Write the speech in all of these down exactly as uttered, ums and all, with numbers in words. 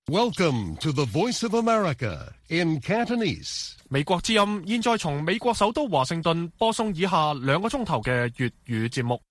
Welcome to the Voice of America in Cantonese. 美國之音現在從美國首都華盛頓播送以下兩個鐘頭嘅粵語節目。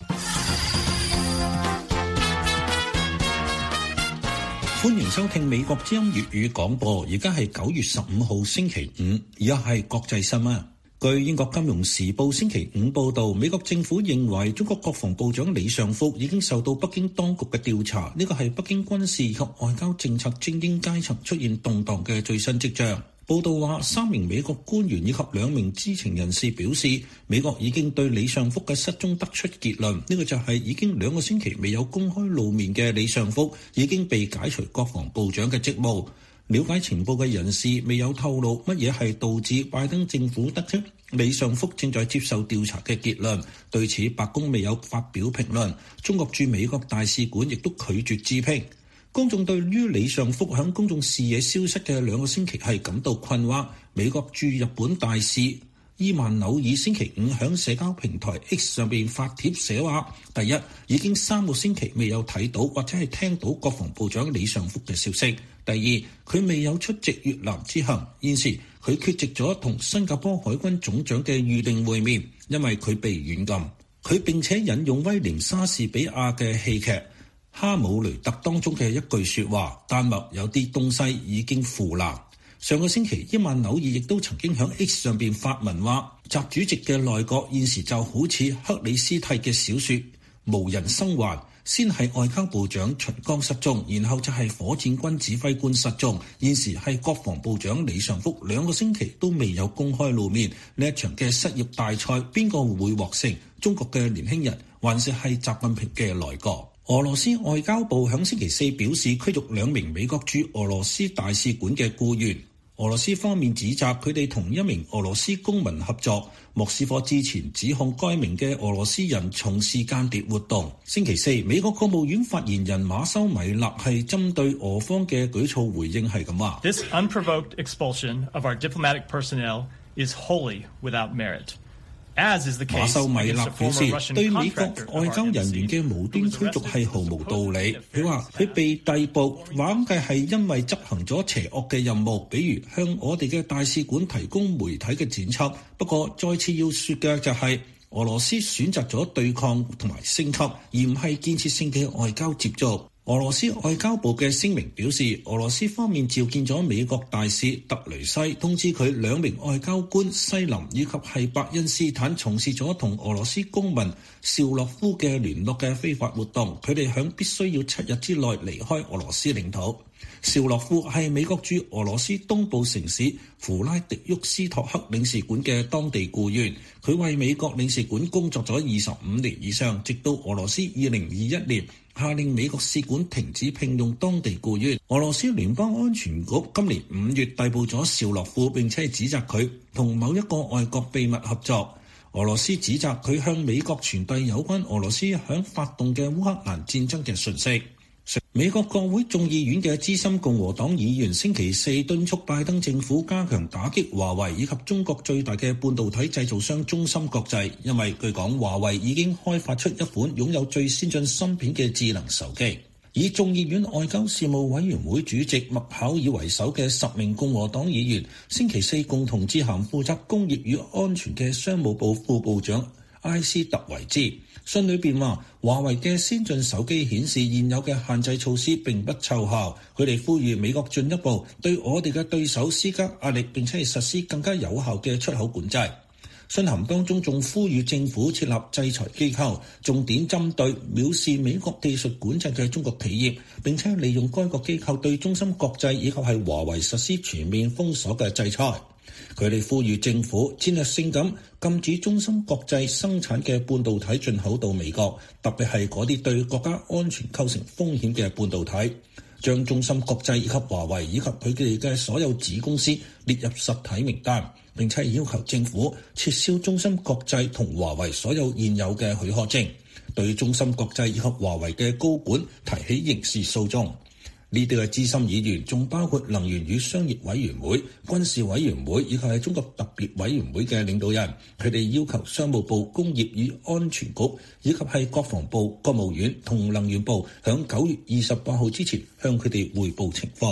歡迎收聽美國之音粵語廣播，而家係九月十五號星期五，而家係國際新聞。據英國金融時報星期五報道，美國政府認為中國國防部長李尚福已經受到北京當局嘅調查，呢個係北京軍事及外交政策精英階層出現動盪嘅最新跡象。報道話，三名美國官員以及兩名知情人士表示，美國已經對李尚福嘅失蹤得出結論，呢個就係已經兩個星期未有公開露面嘅李尚福已經被解除國防部長嘅職務。了解情報嘅人士未有透露乜嘢係導致拜登政府得出李尚福正在接受調查嘅結論。對此，白宮未有發表評論，中國駐美國大使館亦都拒絕置評。公眾對於李尚福響公眾視野消失嘅兩個星期係感到困惑。美國駐日本大使伊曼紐爾星期五響社交平台 X 上邊發帖寫話，第一，已經三個星期未有睇到或者係聽到國防部長李尚福嘅消息。第二，佢未有出席越南之行，現時佢缺席咗同新加坡海軍總長嘅預定會面，因為佢被軟禁。佢並且引用威廉莎士比亞嘅戲劇《哈姆雷特》當中嘅一句說話，丹麥有啲東西已經腐爛。上個星期，伊曼紐爾亦都曾經喺 X 上邊發文話，習主席嘅內閣現時就好似克里斯蒂嘅小說，無人生還。先係外交部長秦剛失蹤，然後就係火箭軍指揮官失蹤，現時係國防部長李尚福，兩個星期都未有公開露面。呢一場嘅失業大賽，邊個會獲勝？中國嘅年輕人，還是係習近平嘅內閣？俄羅斯外交部響星期四表示驅逐兩名美國駐俄羅斯大使館嘅僱員。俄羅斯方面指責佢哋同一名俄羅斯公民合作。莫斯科之前指控該名嘅俄羅斯人從事間諜活動。星期四，美國國務院發言人馬修米勒係針對俄方嘅舉措回應係咁話： This unprovoked expulsion of our diplomatic personnel is wholly without merit。馬修米勒表示，對美國外交人員嘅無端驅逐係毫無道理。佢話佢被逮捕，話咁嘅係因為執行咗邪惡嘅任務，比如向我哋嘅大使館提供媒體嘅剪輯。不過再次要說嘅就係、是，俄羅斯選擇咗對抗同埋升級，而唔係建設性嘅外交接觸。俄羅斯外交部嘅聲明表示，俄羅斯方面召見咗美國大使特雷西，通知佢兩名外交官西林以及係伯恩斯坦從事咗同俄羅斯公民邵洛夫嘅聯絡嘅非法活動，佢哋響必須要七日之內離開俄羅斯領土。邵洛夫係美國駐俄羅斯東部城市弗拉迪沃斯托克領事館嘅當地僱員，佢為美國領事館工作咗二十五年以上，直到俄羅斯二零二一年下令美國使館停止聘用當地僱員。俄羅斯聯邦安全局今年五月逮捕咗邵洛夫，並且指責佢同某一個外國秘密合作。俄羅斯指責佢向美國傳遞有關俄羅斯響發動嘅烏克蘭戰爭嘅訊息。美國國會眾議院嘅資深共和黨議員星期四敦促拜登政府加強打擊華為以及中國最大嘅半導體製造商中芯國際，因為據講華為已經開發出一款擁有最先進芯片嘅智能手機。以眾議院外交事務委員會主席麥考爾為首嘅十名共和黨議員星期四共同致函負責工業與安全嘅商務部副部長埃斯特維茲。信裏邊話，華為嘅先進手機顯示現有嘅限制措施並不奏效，佢哋呼籲美國進一步對我哋嘅對手施加壓力，並且係實施更加有效嘅出口管制。信函當中仲呼籲政府設立制裁機構，重點針對藐視美國技術管制嘅中國企業，並且利用該國機構對中芯國際以及係華為實施全面封鎖嘅制裁。佢哋呼籲政府戰略性咁禁止中芯國際生產嘅半導體進口到美國，特別係嗰啲對國家安全構成風險嘅半導體，將中芯國際以及華為以及佢哋嘅所有子公司列入實體名單，並且要求政府撤銷中芯國際同華為所有現有嘅許可證，對中芯國際以及華為嘅高管提起刑事訴訟。呢啲嘅資深議員仲包括能源與商業委員會、軍事委員會以及係中國特別委員會嘅領導人，佢哋要求商務部工業與安全局以及係國防部、國務院同能源部響九月二十八號之前向佢哋匯報情況。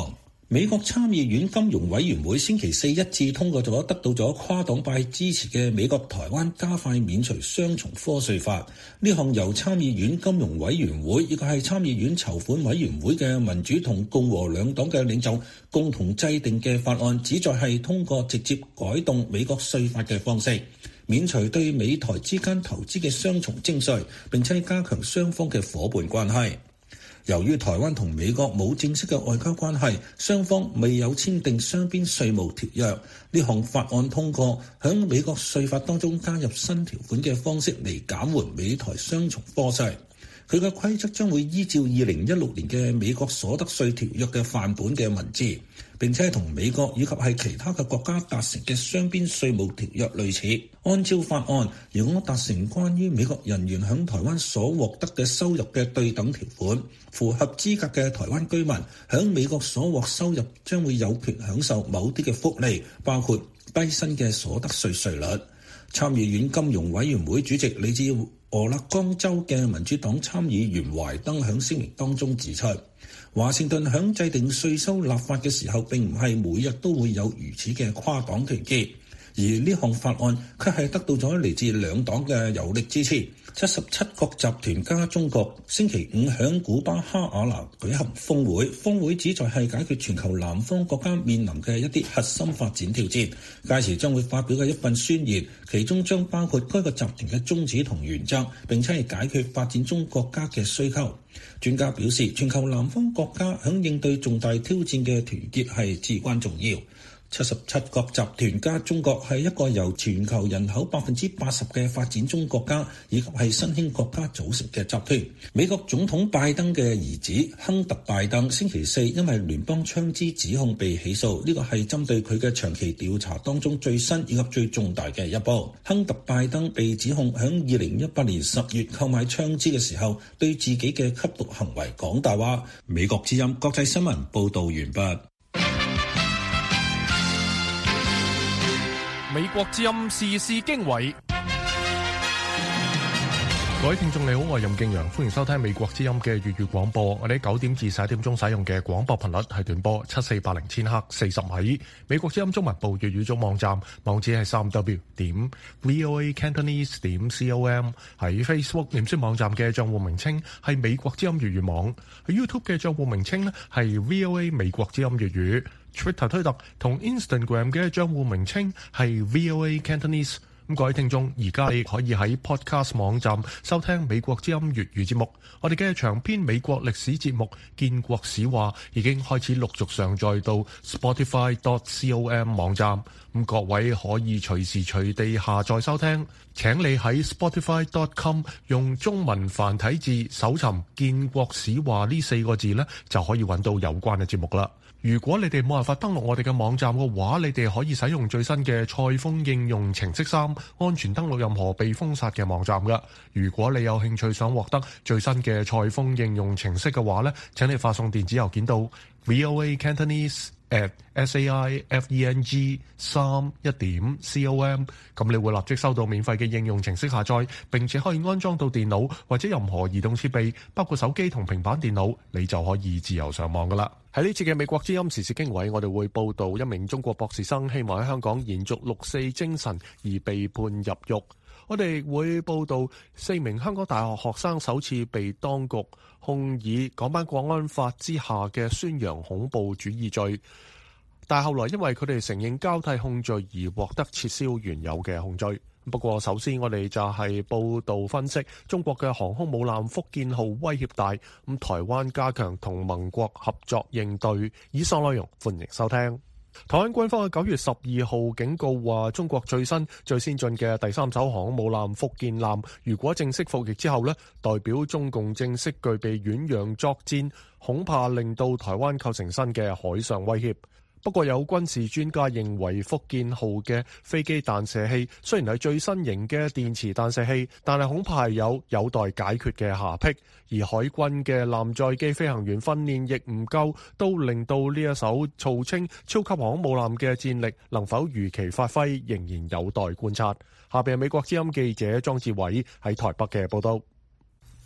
美國參議院金融委員會星期四一致通過咗得到咗跨黨派支持嘅美國台灣加快免除雙重課稅法。呢項由參議院金融委員會亦係參議院籌款委員會嘅民主同共和兩黨嘅領袖共同制定嘅法案，旨在係通過直接改動美國稅法嘅方式，免除對美台之間投資嘅雙重徵稅，並且加強雙方嘅夥伴關係。由於台灣同美國冇正式嘅外交關係，雙方未有簽訂雙邊稅務條約，呢項法案通過響美國稅法當中加入新條款嘅方式嚟減緩美台雙重課稅。佢嘅規則將會依照二零一六年嘅美國所得稅條約嘅範本嘅文字，並且同美國以及係其他嘅國家達成嘅雙邊稅務條約類似。按照法案，如果達成關於美國人員響台灣所獲得嘅收入嘅對等條款，符合資格嘅台灣居民響美國所獲收入將會有權享受某啲嘅福利，包括低薪嘅所得稅稅率。參議院金融委員會主席嚟自俄勒岡州嘅民主黨參議員懷登喺聲明當中指出，華盛頓響制定稅收立法嘅時候並唔係每日都會有如此嘅跨黨團結，而呢項法案卻係得到咗嚟自兩黨嘅有力支持。七十七國集團加中國星期五響古巴哈瓦那舉行峰會，峰會旨在係解決全球南方國家面臨嘅一啲核心發展挑戰。屆時將會發表嘅一份宣言，其中將包括該個集團嘅宗旨同原則，並且係解決發展中國家嘅需求。專家表示，全球南方國家響應對重大挑戰嘅團結係至關重要。七十七國集團加中國係一個由全球人口百分之八十嘅發展中國家以及係新興國家組成嘅集團。美國總統拜登嘅兒子亨特拜登星期四因為聯邦槍支指控被起訴，呢個係針對佢嘅長期調查當中最新以及最重大嘅一步。亨特拜登被指控響二零一八年十月購買槍支嘅時候，對自己嘅吸毒行為講大話。美國之音國際新聞報道完畢。 美國之音時事經緯，各位聽眾你好，我係任敬陽，歡迎收聽美國之音嘅粵語廣播。我哋喺九點至十一點鐘使用嘅廣播頻率係短波七四八零千赫四十米。美國之音中文部粵語組網站網址係三 w 點 voa cantonese 點 com。喺 Facebook 臉書網站嘅賬戶名稱係美國之音粵語網，喺 YouTube 嘅賬戶名稱呢係 voa 美國之音粵語。Twitter 推特同 Instagram 嘅賬戶名稱係 V O A Cantonese。咁各位聽眾，而家你可以喺 Podcast 網站收聽美國之音粵語節目。我哋嘅長篇美國歷史節目《建國史話》已經開始陸續上載到 Spotify dot com 網站。咁各位可以隨時隨地下載收聽。請你喺 Spotify dot com 用中文繁體字搜尋《建國史話》呢四個字呢，就可以揾到有關嘅節目啦。如果你哋冇辦法登錄我哋嘅網站嘅話，你哋可以使用最新嘅賽風應用程式三，安全登錄任何被封殺嘅網站㗎。如果你有興趣想獲得最新嘅賽風應用程式嘅話呢，請你發送電子郵件到 voa cantonese at saifeng 三一點 com， 咁你會立即收到免費嘅應用程式下載，並且可以安裝到電腦或者任何移動設備，包括手機同平板電腦，你就可以自由上網㗎喇。喺呢次嘅美國之音時事經緯，我哋會報道一名中國博士生希望喺香港延續六四精神而被判入獄。我哋會報道四名香港大學學生首次被當局控以港版國安法之下嘅宣揚恐怖主義罪，但後來因為佢哋承認交替控罪而獲得撤銷原有嘅控罪。不過首先我哋就係報道分析中國嘅航空母艦福建號威脅大，咁台灣加強同盟國合作應對。以上內容歡迎收聽。台灣軍方喺九月十二號警告話，中國最新最先進嘅第三艘航空母艦福建艦，如果正式服役之後呢，代表中共正式具備遠洋作戰，恐怕令到台灣構成新嘅海上威脅。不過有軍事專家認為，福建號嘅飛機彈射器雖然係最新型嘅電磁彈射器，但係恐怕係有有待解決嘅瑕疵，而海軍嘅艦載機飛行員訓練亦唔夠，都令到呢一艘號稱超級航空母艦嘅戰力能否如期發揮，仍然有待觀察。下邊係美國之音記者莊志偉喺台北嘅報道。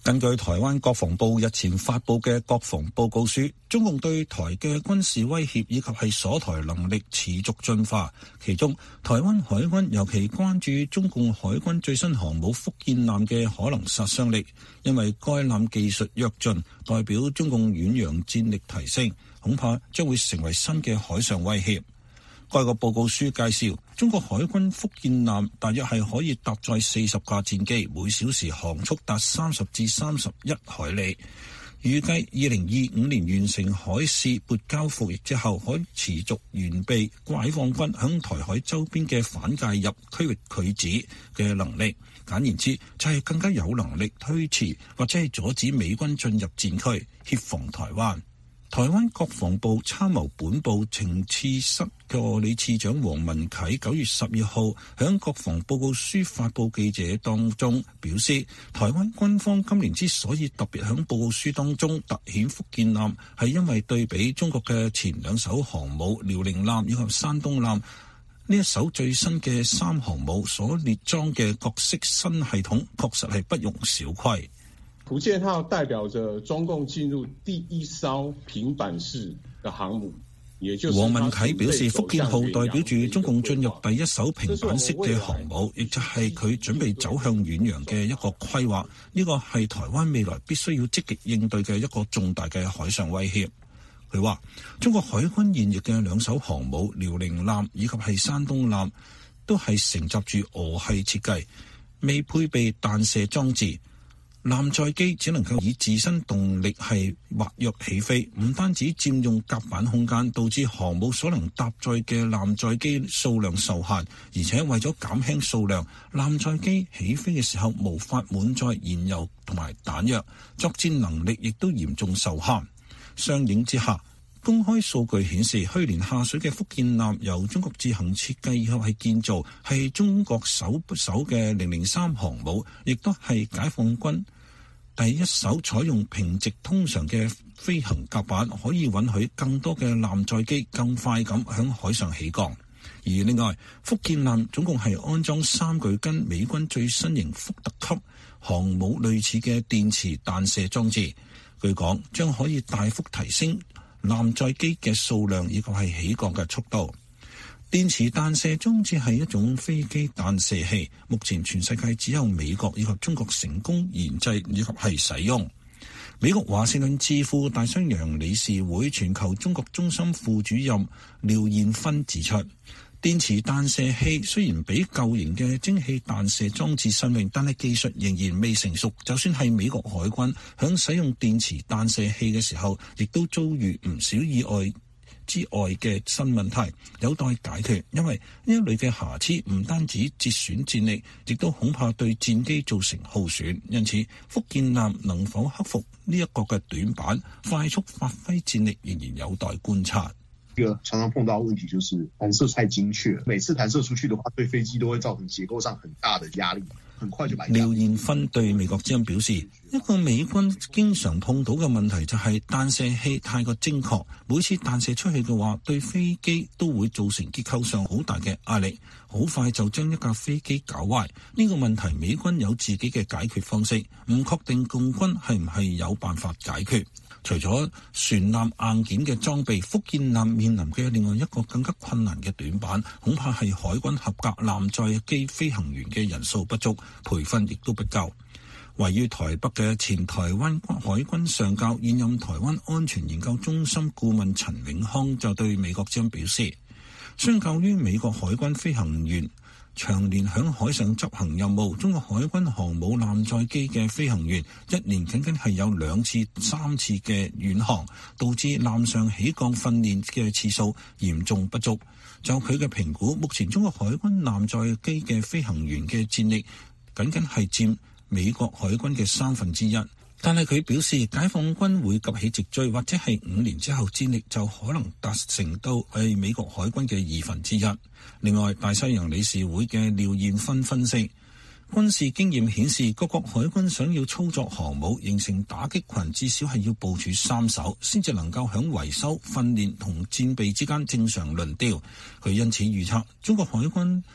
根據台灣國防部日前發布嘅國防報告書，中共對台嘅軍事威脅以及係鎖台能力持續進化。其中，台灣海軍尤其關注中共海軍最新航母福建艦嘅可能殺傷力，因為該艦技術躍進，代表中共遠洋戰力提升，恐怕將會成為新嘅海上威脅。該個報告書介紹，中國海軍福建艦大約係可以搭載四十架戰機，每小時航速達三十至三十一海里。預計二零二五年完成海事撥交服役之後，可持續完備解放軍響台海周邊嘅反介入區域拒止嘅能力。簡言之，就係更加有能力推遲或者係阻止美軍進入戰區，協防台灣。台灣國防部參謀本部情治室助理次長黃文啟九月十二號響國防報告書發布記者當中表示，台灣軍方今年之所以特別響報告書當中凸顯福建艦，係因為對比中國嘅前兩艘航母遼寧艦以及山東艦，呢一艘最新嘅三航母所列裝嘅各式新系統，確實係不容小覷。 福建號代表着中共進入第一艘平板式嘅航母，也就是黃文啟表示，福建號代表住中共進入第一艘平板式嘅航母，亦就係佢準備走向遠洋嘅一個規劃。呢個係台灣未來必須要積極應對嘅一個重大嘅海上威脅。佢話，中國海軍現役嘅兩艘航母遼寧艦以及係山東艦都係承襲住俄系設計，未配備彈射裝置。艦載機只能夠以自身動力係滑躍起飛，唔單止佔用甲板空間，導致航母所能搭載嘅艦載機數量受限，而且為咗減輕數量，艦載機起飛嘅時候無法滿載燃油同埋彈藥，作戰能力亦都嚴重受限。相應之下，公開數據顯示，去年下水嘅福建艦由中國自行設計以後係建造，係中國首艘嘅零零三航母，亦都係解放軍第一艘採用平直通常嘅飛行甲板，可以允許更多嘅艦載機更快咁響海上起降。而另外，福建艦總共係安裝三具跟美軍最新型福特級航母類似嘅電磁彈射裝置，據講將可以大幅提升艦載機嘅數量以及係起降嘅速度。電磁彈射裝置係一種飛機彈射器，目前全世界只有美國以及中國成功研製以及係使用。美國華盛頓智庫大西洋理事會全球中國中心副主任廖彥勳指出，電磁彈射器雖然比舊型嘅蒸汽彈射裝置新穎，但係技術仍然未成熟。就算係美國海軍響使用電磁彈射器嘅時候，亦都遭遇唔少意外之外嘅新問題，有待解決。因為呢一類嘅瑕疵唔單止折損戰力，亦都恐怕對戰機造成耗損。因此，福建艦能否克服呢一個嘅短板，快速發揮戰力，仍然有待觀察。 一個常常碰到問題就是彈射太精確，每次彈射出去的話，對飛機都會造成結構上很大的壓力。 廖彥勳對美國之音表示，一個美軍經常碰到嘅問題就係彈射器太過精確，每次彈射出去嘅話，對飛機都會造成結構上好大嘅壓力，好快就將一架飛機搞壞。呢個問題美軍有自己嘅解決方式，唔確定共軍係唔係有辦法解決。除咗船艦硬件嘅裝備，福建艦面臨嘅另外一個更加困難嘅短板，恐怕係海軍合格艦載機飛行員嘅人數不足，培訓亦都不夠。位於台北嘅前台灣海軍上校、現任台灣安全研究中心顧問陳永康就對美國之音表示，相較於美國海軍飛行員長年響海上執行任務，中國海軍航母艦載機嘅飛行員一年僅僅係有兩次、三次嘅遠航，導致艦上起降訓練嘅次數嚴重不足。就佢嘅評估，目前中國海軍艦載機嘅飛行員嘅戰力僅僅係佔美國海軍嘅三分之一。但係佢表示，解放軍會急起直追，或者係五年之後戰力就可能達成到係美國海軍嘅二分之一。另外，大西洋理事會嘅廖彥勳分析，軍事經驗顯示，各國海軍想要操作航母形成打擊群，至少係要部署三艘，先至能夠響維修、訓練同戰備之間正常輪調。佢因此預測，中國海軍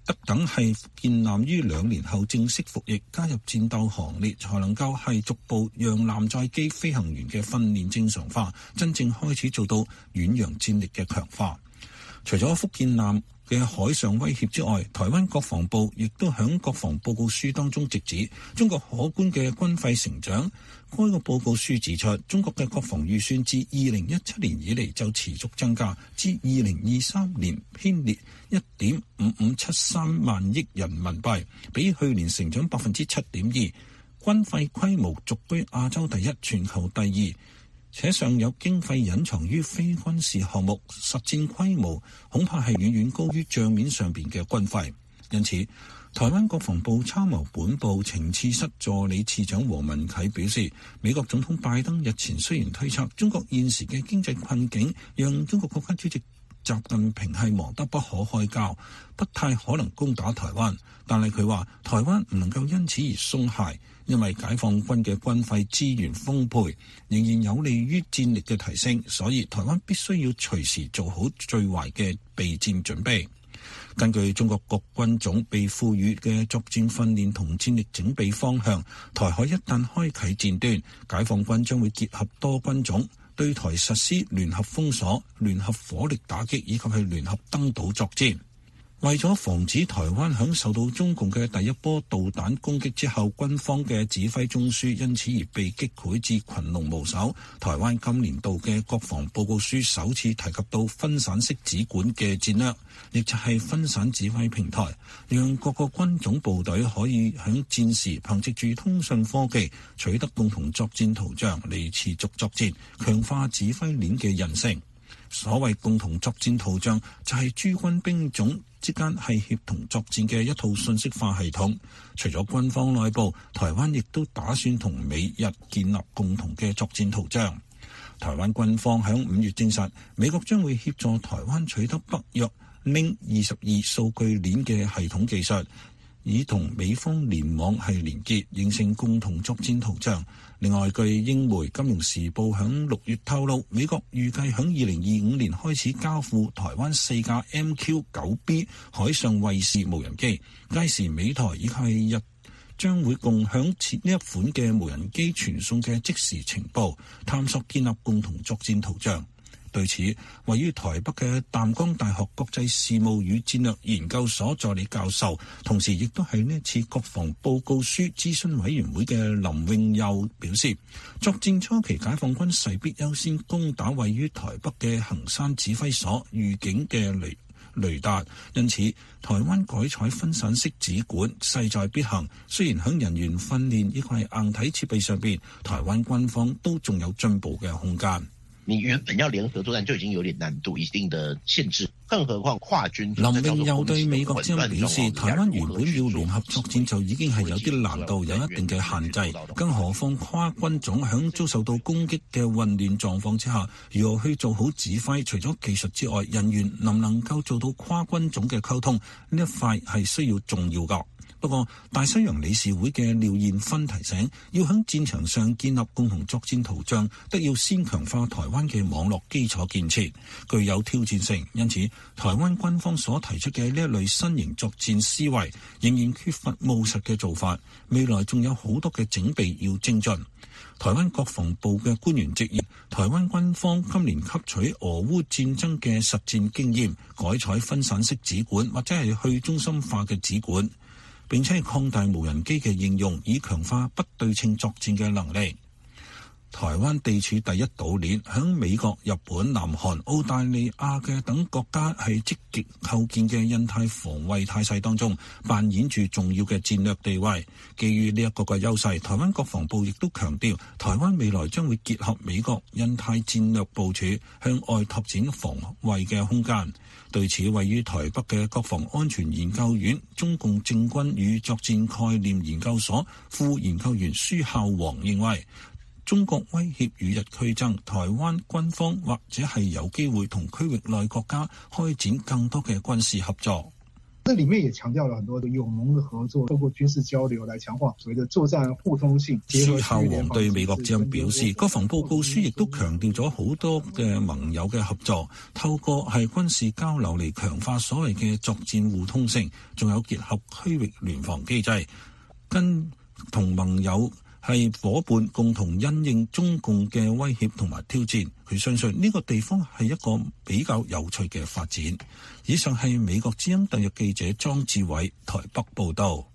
得等係福建艦於兩年後正式服役加入戰鬥行列，才能夠係逐步讓艦載機飛行員嘅訓練正常化，真正開始做到遠洋戰力嘅強化。除咗福建艦嘅海上威脅之外，台灣國防部亦都喺國防報告書當中直指中國可觀嘅軍費成長。該個報告書指出，中國嘅國防預算自二零一七年以嚟就持續增加，至二零二三年編列一點五五七三萬億人民幣，比去年成長百分之七點二，軍費規模逐居亞洲第一、全球第二，且尚有經費隱藏於非軍事項目，實戰規模恐怕係遠遠高於帳面上邊嘅軍費。因此，台灣國防部參謀本部情治室助理次長黃文啟表示，美國總統拜登日前雖然推測中國現時嘅經濟困境讓中國國家主席習近平係忙得不可開交，不太可能攻打台灣，但係佢話台灣唔能夠因此而鬆懈，因為解放軍嘅軍費資源豐沛，仍然有利於戰力嘅提升，所以台灣必須要隨時做好最壞嘅備戰準備。根據中國各軍種被賦予嘅作戰訓練同戰力整備方向，台海一旦開啟戰端，解放軍將會結合多軍種對台實施聯合封鎖、聯合火力打擊以及係聯合登島作戰。為咗防止台灣響受到中共嘅第一波導彈攻擊之後，軍方嘅指揮中樞因此而被擊潰至群龍無首，台灣今年度嘅國防報告書首次提及到分散式指管嘅戰略，亦就係分散指揮平台，讓各個軍種部隊可以響戰時憑藉住通訊科技取得共同作戰圖像嚟持續作戰，強化指揮鏈嘅韌性。所謂共同作戰圖像就係諸軍兵種之間係協同作戰嘅一套信息化系統。除咗軍方內部，台灣亦都打算同美日建立共同嘅作戰圖像。台灣軍方響五月證實，美國將會協助台灣取得北約 Link 二十二數據鏈嘅系統技術，以同美方聯網係連結，形成共同作戰圖像。另外，據英媒《金融時報》響六月透露，美國預計響二零二五年開始交付台灣四架 M Q 九 B 海上衛士無人機，屆時美台以及日將會共享呢一款嘅無人機傳送嘅即時情報，探索建立共同作戰圖像。對此，位於台北嘅淡江大學國際事務與戰略研究所助理教授，同時亦都係呢次國防報告書諮詢委員會嘅林永佑表示，作戰初期解放軍勢必優先攻打位於台北嘅衡山指揮所預警嘅雷雷達，因此台灣改採分散式指管勢在必行。雖然喺人員訓練以及係硬體設備上邊，台灣軍方都仲有進步嘅空間。 你原本要聯合作戰就已經有點難度，一定的限制，更何況跨軍。 林永佑對美國之音表示，台灣原本要聯合作戰就已經係有啲難度，有一定嘅限制，更何況跨軍種響遭受到攻擊嘅混亂狀況之下，如何去做好指揮？除咗技術之外，人員能唔能夠做到跨軍種嘅溝通，呢一塊係需要重要㗎。不過，大西洋理事會嘅廖彥勳提醒，要喺戰場上建立共同作戰圖像，得要先強化台灣嘅網絡基礎建設，具有挑戰性。因此，台灣軍方所提出嘅呢一類新型作戰思維，仍然缺乏務實嘅做法。未來仲有好多嘅整備要精進。台灣國防部嘅官員直言，台灣軍方今年吸取俄烏戰爭嘅實戰經驗，改採分散式指管或者係去中心化嘅指管，並且係擴大無人機嘅應用，以強化不對稱作戰嘅能力。台灣地處第一島鏈，響美國、日本、南韓、澳大利亞嘅等國家係積極構建嘅印太防衛態勢當中，扮演住重要嘅戰略地位。基於呢一個嘅優勢，台灣國防部亦都強調，台灣未來將會結合美國印太戰略部署，向外拓展防衛嘅空間。對此，位於台北嘅國防安全研究院中共政軍與作戰概念研究所副研究員舒孝煌認為，中國威脅與日俱增，台灣軍方或者係有機會同區域內國家開展更多嘅軍事合作。 這裡面也強調了很多友盟的合作，透過軍事交流來強化所謂的作戰互通性。 書孝皇對美國之音表示，國防報告書亦都強調咗好多嘅盟友嘅合作，透過係軍事交流嚟強化所謂嘅作戰互通性，仲有結合區域聯防機制，跟同盟友係夥伴共同因應中共嘅威脅同埋挑戰。佢相信呢個地方係一個比較有趣嘅發展。以上係美國之音特約記者莊志偉台北報道。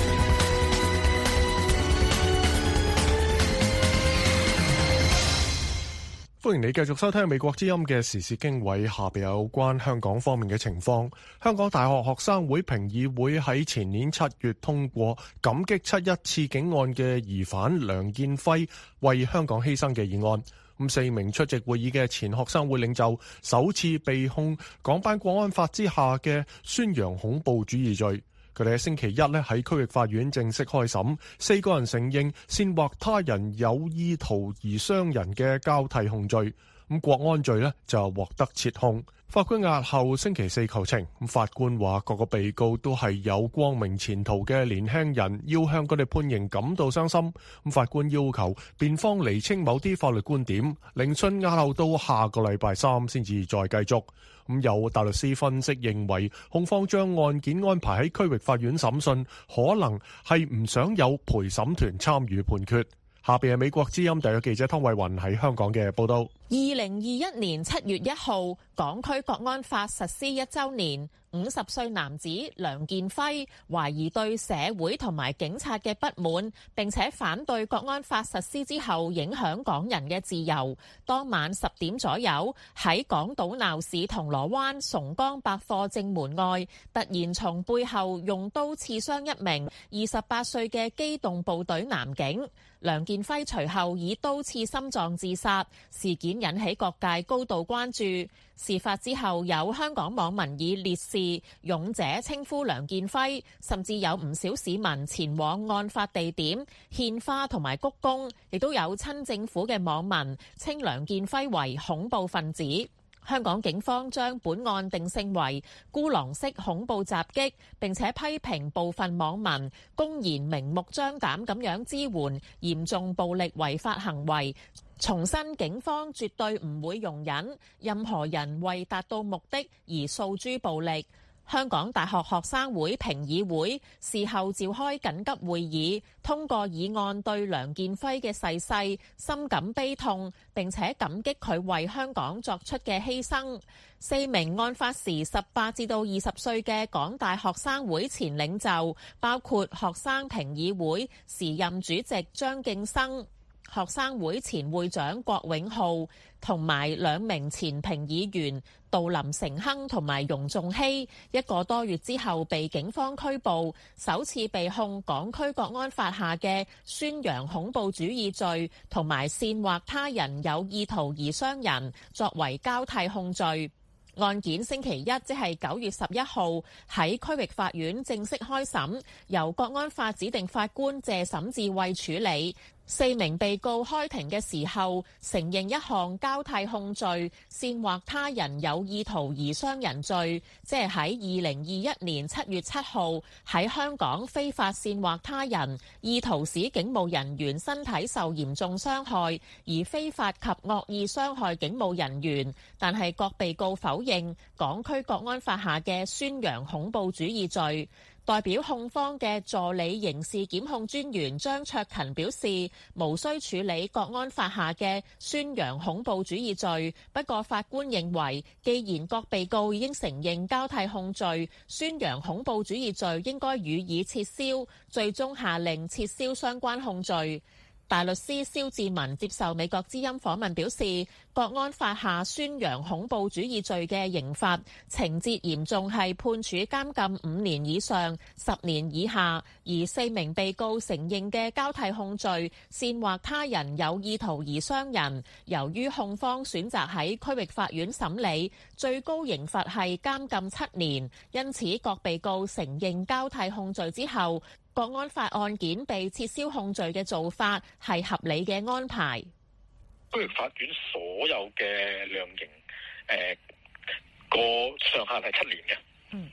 歡迎你繼續收聽美國之音嘅時事經緯，下邊有關香港方面嘅情況。香港大學學生會評議會喺前年七月通過感激七一刺警案嘅疑犯梁建輝為香港犧牲嘅議案。咁四名出席會議嘅前學生會領袖首次被控港版國安法之下嘅宣揚恐怖主義罪。佢哋喺星期一咧喺區域法院正式開審，四個人承認煽惑他人有意圖而傷人嘅交替控罪。咁國安罪咧就獲得撤控。法官押後星期四求情。咁法官話各個被告都係有光明前途嘅年輕人，要向佢哋判刑感到傷心。咁法官要求辯方釐清某啲法律觀點，聆訊押後到下個禮拜三先至再繼續。咁有大律師分析認為，控方將案件安排喺區域法院審訊，可能係唔想有陪審團參與判決。下邊係美國之音特約記者湯慧雲喺香港嘅報道。 二零二一年七月一號，港區國安法實施一週年。五十歲男子梁建輝懷疑對社會同埋警察嘅不滿，並且反對國安法實施之後影響港人嘅自由。當晚十點左右，喺港島鬧市銅鑼灣崇光百貨正門外，突然從背後用刀刺傷一名二十八歲嘅機動部隊男警。梁建輝隨後以刀刺心臟自殺，事件引起各界高度關注。事發之後，有香港網民以烈士、勇者稱呼梁建輝，甚至有唔少市民前往案發地點獻花同埋鞠躬，亦都有親政府嘅網民稱梁建輝為恐怖分子。香港警方將本案定性為孤狼式恐怖襲擊，並且批評部分網民公然明目張膽咁樣支援嚴重暴力違法行為，重申警方絕對唔會容忍任何人為達到目的而訴諸暴力。香港大學學生會評議會事後召開緊急會議，通過議案對梁建輝嘅逝世深感悲痛，並且感激佢為香港作出嘅犧牲。四名案發時十八至到二十歲嘅港大學生會前領袖，包括學生評議會時任主席張敬生、學生會前會長郭永浩同埋兩名前評議員杜林成亨同埋容仲希，一個多月之後被警方拘捕，首次被控港區國安法下嘅宣揚恐怖主義罪同埋煽惑他人有意圖而傷人，作為交替控罪。案件星期一即係九月十一號喺區域法院正式開審，由國安法指定法官謝沈智慧處理。四名被告開庭嘅時候承認一項交替控罪，煽惑他人有意圖而傷人罪，即係喺二零二一年七月七號喺香港非法煽惑他人，意圖使警務人員身體受嚴重傷害，而非法及惡意傷害警務人員。但係各被告否認港區國安法下嘅宣揚恐怖主義罪。代表控方嘅助理刑事檢控專員張卓勤表示，無需處理國安法下嘅宣揚恐怖主義罪。不過法官認為，既然各被告已經承認交替控罪，宣揚恐怖主義罪應該予以撤銷，最終下令撤銷相關控罪。大律師蕭志文接受美國之音訪問表示，國安法下宣揚恐怖主義罪嘅刑罰情節嚴重係判處監禁五年以上十年以下，而四名被告承認嘅交替控罪煽惑他人有意圖而傷人，由於控方選擇喺區域法院審理，最高刑罰係監禁七年，因此各被告承認交替控罪之後，國安法案件被撤銷控罪嘅做法係合理嘅安排。 區域法院所有嘅量刑，誒、呃、個上限係七年嘅。嗯。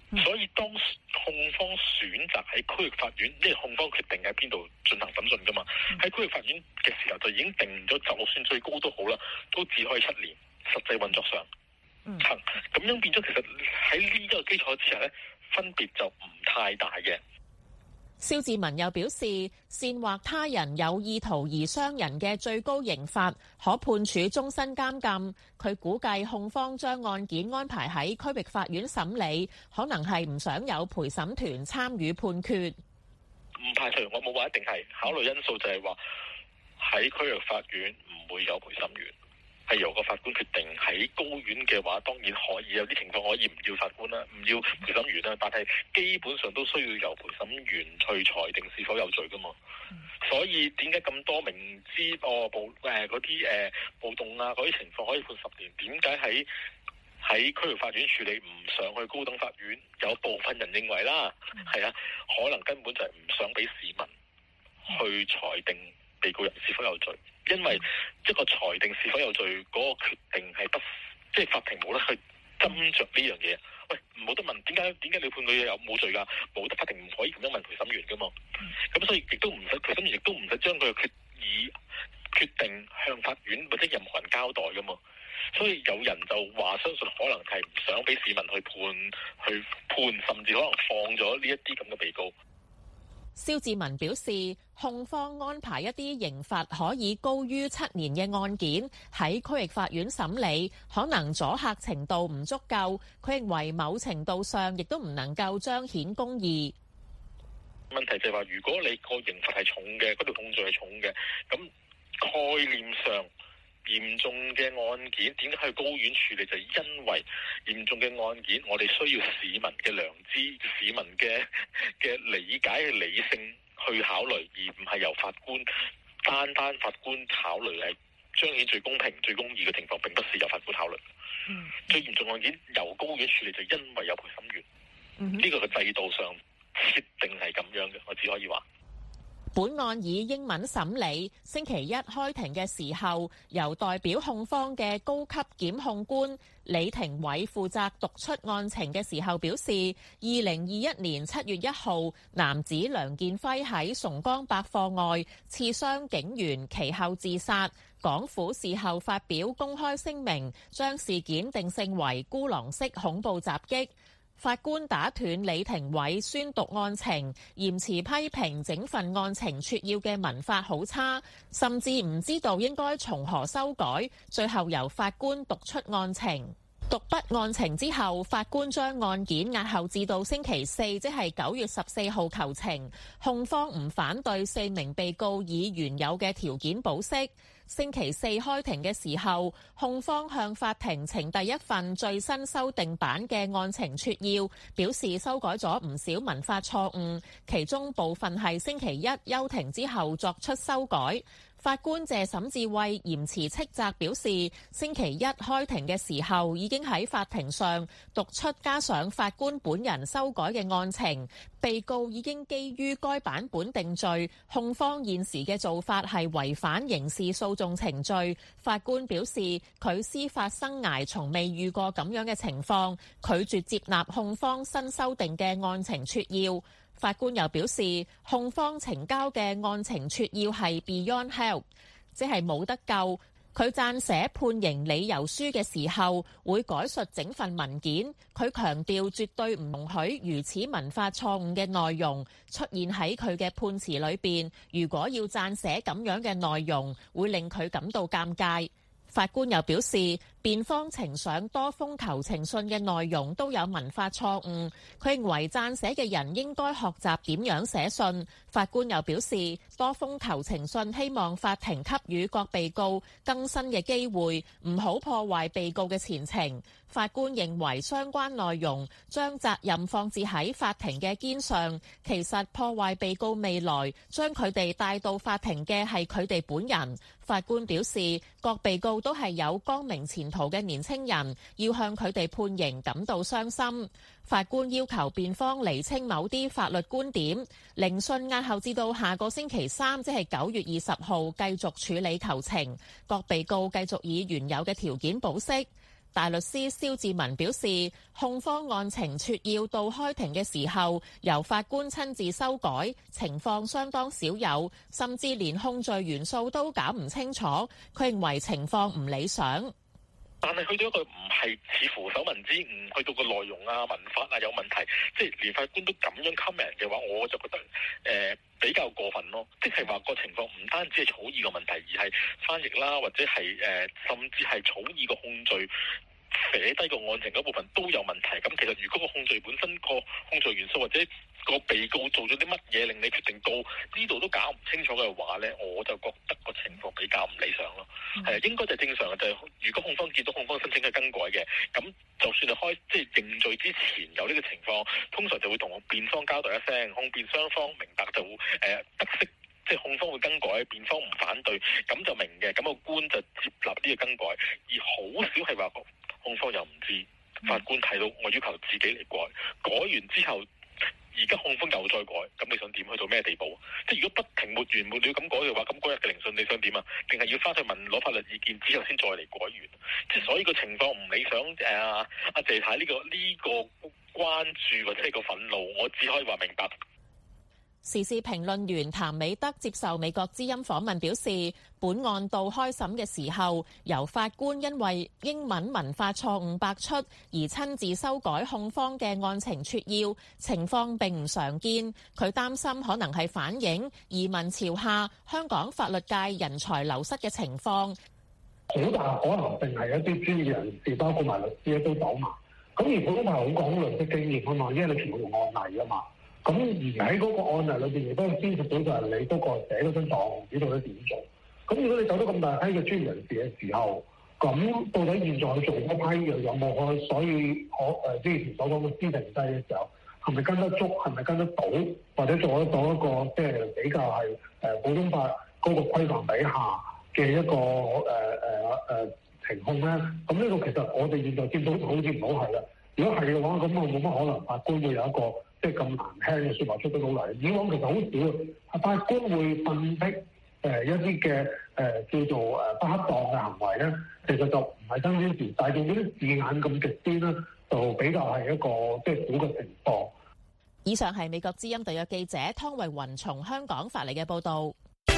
所以當控方選擇喺區域法院，因為控方決定喺邊度進行審訊㗎嘛，喺區域法院嘅時候就已經定咗，就算最高都好啦，都只可以七年。實際運作上，嗯，咁樣變咗，其實喺呢個基礎之下咧，分別就唔太大嘅。 蕭志文又表示，煽惑他人有意圖而傷人嘅最高刑罰可判處終身監禁。佢估計控方將案件安排喺區域法院審理，可能係唔想有陪審團參與判決。 唔排除，我冇話一定係考慮因素，就係話喺區域法院唔會有陪審員。係由個法官決定。喺高院嘅話，當然可以有啲情況可以唔要法官啦，唔要陪審員啦，但係基本上都需要由陪審員去裁定是否有罪噶嘛。嗯、所以點解咁多明知哦暴誒嗰啲誒暴動啊嗰啲情況可以判十年？點解喺喺區域法院處理唔上去高等法院？有部分人認為啦，係、嗯、啊，可能根本就係唔想俾市民去裁定被告人是否有罪。因為一個裁定是否有罪嗰、那個決定係不，即係法庭冇得去斟酌呢樣嘢。喂，冇得問點解點解你判佢有冇罪㗎？冇得，法庭唔可以咁樣問陪審員㗎嘛。咁、嗯、所以亦都唔使陪審員，亦都唔使將佢嘅決議決定向法院或者任何人交代㗎嘛。所以有人就話相信可能係唔想俾市民去判去判，甚至可能放咗呢一啲咁嘅被告。 蕭志文表示，控方安排一啲刑罰可以高於七年嘅案件喺區域法院審理，可能阻嚇程度唔足夠。佢認為某程度上亦都唔能夠彰顯公義。 問題就係話，如果你個刑罰係重嘅，嗰條控罪係重嘅，咁概念上嚴重嘅案件點解去高院處理？就係因為嚴重嘅案件，我哋需要市民嘅良知、市民嘅嘅理解嘅理性去考慮，而唔係由法官單單法官考慮係彰顯最公平、最公義嘅情況，並不是由法官考慮。嗯，最嚴重案件由高院處理，就因為有陪審員。嗯，呢個嘅制度上設定係咁樣嘅，我只可以話。 本案以英文審理，星期一開庭嘅時候，由代表控方嘅高級檢控官李庭偉負責讀出案情嘅時候表示，二零二一年七月一號，男子梁建輝喺崇光百貨外刺傷警員，其後自殺。港府事後發表公開聲明，將事件定性為孤狼式恐怖襲擊。法官打斷李庭偉宣讀案情，嚴詞批評整份案情撮要嘅文法好差，甚至唔知道應該從何修改。最後由法官讀出案情。讀畢案情之後，法官將案件押後至到星期四，即係九月十四號求情。控方唔反對四名被告以原有嘅條件保釋。星期四開庭嘅時候，控方向法庭呈第一份最新修訂版嘅案情撮要，表示修改咗唔少文法錯誤，其中部分係星期一休庭之後作出修改。法官謝沈智慧嚴詞斥責，表示星期一開庭嘅時候已經喺法庭上讀出加上法官本人修改嘅案情，被告已經基於該版本定罪，控方現時嘅做法係違反刑事訴訟程序。法官表示佢司法生涯從未遇過咁樣嘅情況，拒絕接納控方新修訂嘅案情撮要。法官又表示，控方呈交嘅案情撮要係 beyond help， 即係冇得救。佢撰寫判刑理由書嘅時候，會改述整份文件。佢強調絕對唔容許如此文法錯誤嘅內容出現喺佢嘅判詞裏邊。如果要撰寫咁樣嘅內容，會令佢感到尷尬。法官又表示，辯方呈上多封求情信嘅內容都有文法錯誤，佢認為撰寫嘅人應該學習點樣寫信。法官又表示，多封求情信希望法庭給予各被告更新嘅機會，唔好破壞被告嘅前程。法官認為相關內容將責任放置喺法庭嘅肩上，其實破壞被告未來，將佢哋帶到法庭嘅係佢哋本人。法官表示，各被告都係有光明前途嘅年輕人，要向佢哋判刑感到傷心。法官要求辯方釐清某啲法律觀點，聆訊押後至到下個星期三，即係九月二十號繼續處理求情。各被告繼續以原有嘅條件保釋。 大律師蕭志文表示，控方案情撮要到開庭嘅時候，由法官親自修改，情況相當少有，甚至連控罪元素都搞唔清楚。佢認為情況唔理想。 但係去到一個唔係似乎手民之誤，去到個內容啊、文法啊有問題，即係連法官都咁樣 comment 嘅話，我就覺得誒、呃、比較過分咯。即係話個情況唔單止係草擬個問題，而係翻譯啦，或者係誒、呃、甚至係草擬個控罪寫低個案情嗰部分都有問題。咁其實如果個控罪本身個控罪元素或者個被告做咗啲乜嘢令你決定到呢度都搞唔清楚嘅話咧，我就覺得個情況比較唔理想咯。係、嗯、應該就係正常嘅，就係、是、如果控方見到控方申請嘅更改嘅，咁就算係開即係、就是、認罪之前有呢個情況，通常就會同辯方交代一聲，控辯雙方明白就誒、呃、得悉，即、就、係、是、控方會更改，辯方唔反對，咁就明嘅，咁、那個官就接納呢個更改，而好少係話控方又唔知，法官睇到我要求自己嚟改，改完之後。而家控方又再改，咁你想點去到咩地步？即係如果不停沒完沒了咁改嘅話，咁嗰日嘅聆訊你想點啊？定係要翻去問攞法律意見之後先再嚟改完？即係所以個情況唔理想。誒阿阿謝太呢個呢、這個關注或者係個憤怒，我只可以話明白。 時事評論員譚美德接受美國之音訪問表示，本案到開審嘅時候，由法官因為英文文法錯誤百出而親自修改控方嘅案情撮要，情況並唔常見。佢擔心可能係反映移民潮下香港法律界人才流失嘅情況。 好大可能性係一啲專業人士，包括埋律師都走埋。咁而普通係好講律師經驗啊嘛，因為你全部用案例啊嘛。咁而喺嗰個案例裏邊，亦都牽涉到就係你嗰個寫嗰張檔，唔知道咧點做。咁如果你走到咁大批嘅專業人士嘅時候，咁到底現在去做嗰批又有冇可所以可誒之前所講嘅資定制嘅時候，係咪跟得足？係咪跟得到？或者做得到一個即係比較係誒普通法嗰個規範底下嘅一個誒誒誒情況咧？咁呢個其實我哋現在見到好似唔好係啦。如果係嘅話，咁我冇乜可能法官會有一個即係咁難聽嘅説話出得到嚟。以往其實好少啊，法官會訓斥誒一啲嘅誒叫做誒不恰當嘅行為咧，其實就唔係新鮮事，但係用嗰啲字眼咁極端咧，就比較係一個即係少嘅情況。 以上係美國之音特約記者湯慧雲從香港發嚟嘅報導。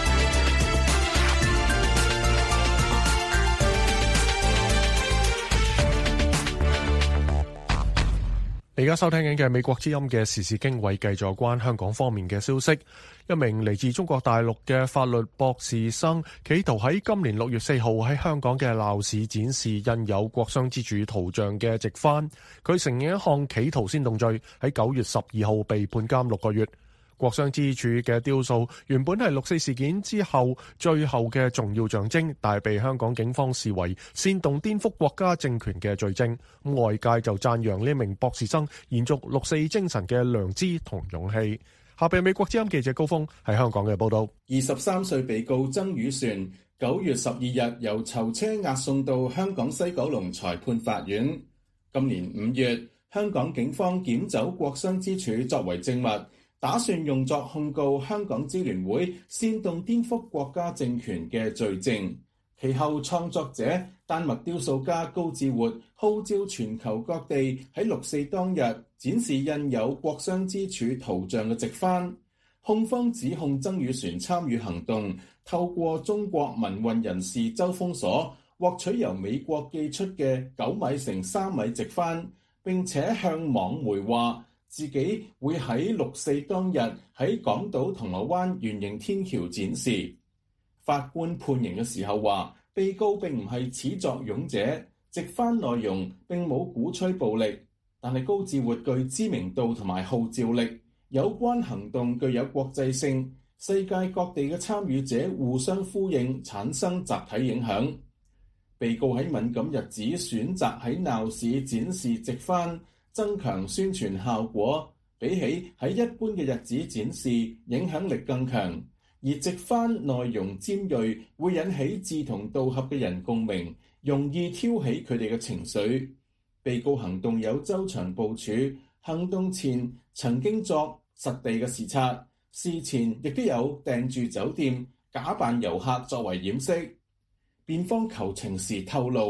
你而家收聽緊嘅美國之音嘅時事經緯，繼續有關香港方面嘅消息。一名嚟自中國大陸嘅法律博士生，企圖喺今年六月四號喺香港嘅鬧市展示印有國殤之柱圖像嘅直幡。佢承認一項企圖煽動罪，喺九月十二號被判監六個月。國殤之柱嘅雕塑原本係六四事件之後最後嘅重要象徵，但係被香港警方視為煽動顛覆國家政權嘅罪證。外界就讚揚呢名博士生延續六四精神嘅良知同勇氣。下邊美國之音記者高峰喺香港嘅報道。 二十三歲被告曾宇璇九月十二日由囚車押送到香港西九龍裁判法院。今年五月，香港警方檢走國殤之柱作為證物，打算用作控告香港支聯會煽動顛覆國家政權嘅罪證。其後創作者丹麥雕塑家高志活號召全球各地喺六四當日展示印有國殤之柱圖像嘅直幡。控方指控曾宇璇參與行動，透過中國民運人士周鋒鎖獲取由美國寄出嘅九米乘三米直幡，並且向網媒話自己會喺六四當日喺港島銅鑼灣圓形天橋展示。法官判刑嘅時候話，被告並唔係始作俑者，直幡內容並冇鼓吹暴力，但係高志活具知名度同埋號召力，有關行動具有國際性，世界各地嘅參與者互相呼應，產生集體影響。被告喺敏感日子選擇喺鬧市展示直幡，增強宣傳效果，比起喺一般嘅日子展示，影響力更強。而直幡內容尖銳，會引起志同道合嘅人共鳴，容易挑起佢哋嘅情緒。被告行動有周詳部署，行動前曾經作實地嘅視察，事前亦都有訂住酒店，假扮遊客作為掩飾。辯方求情時透露，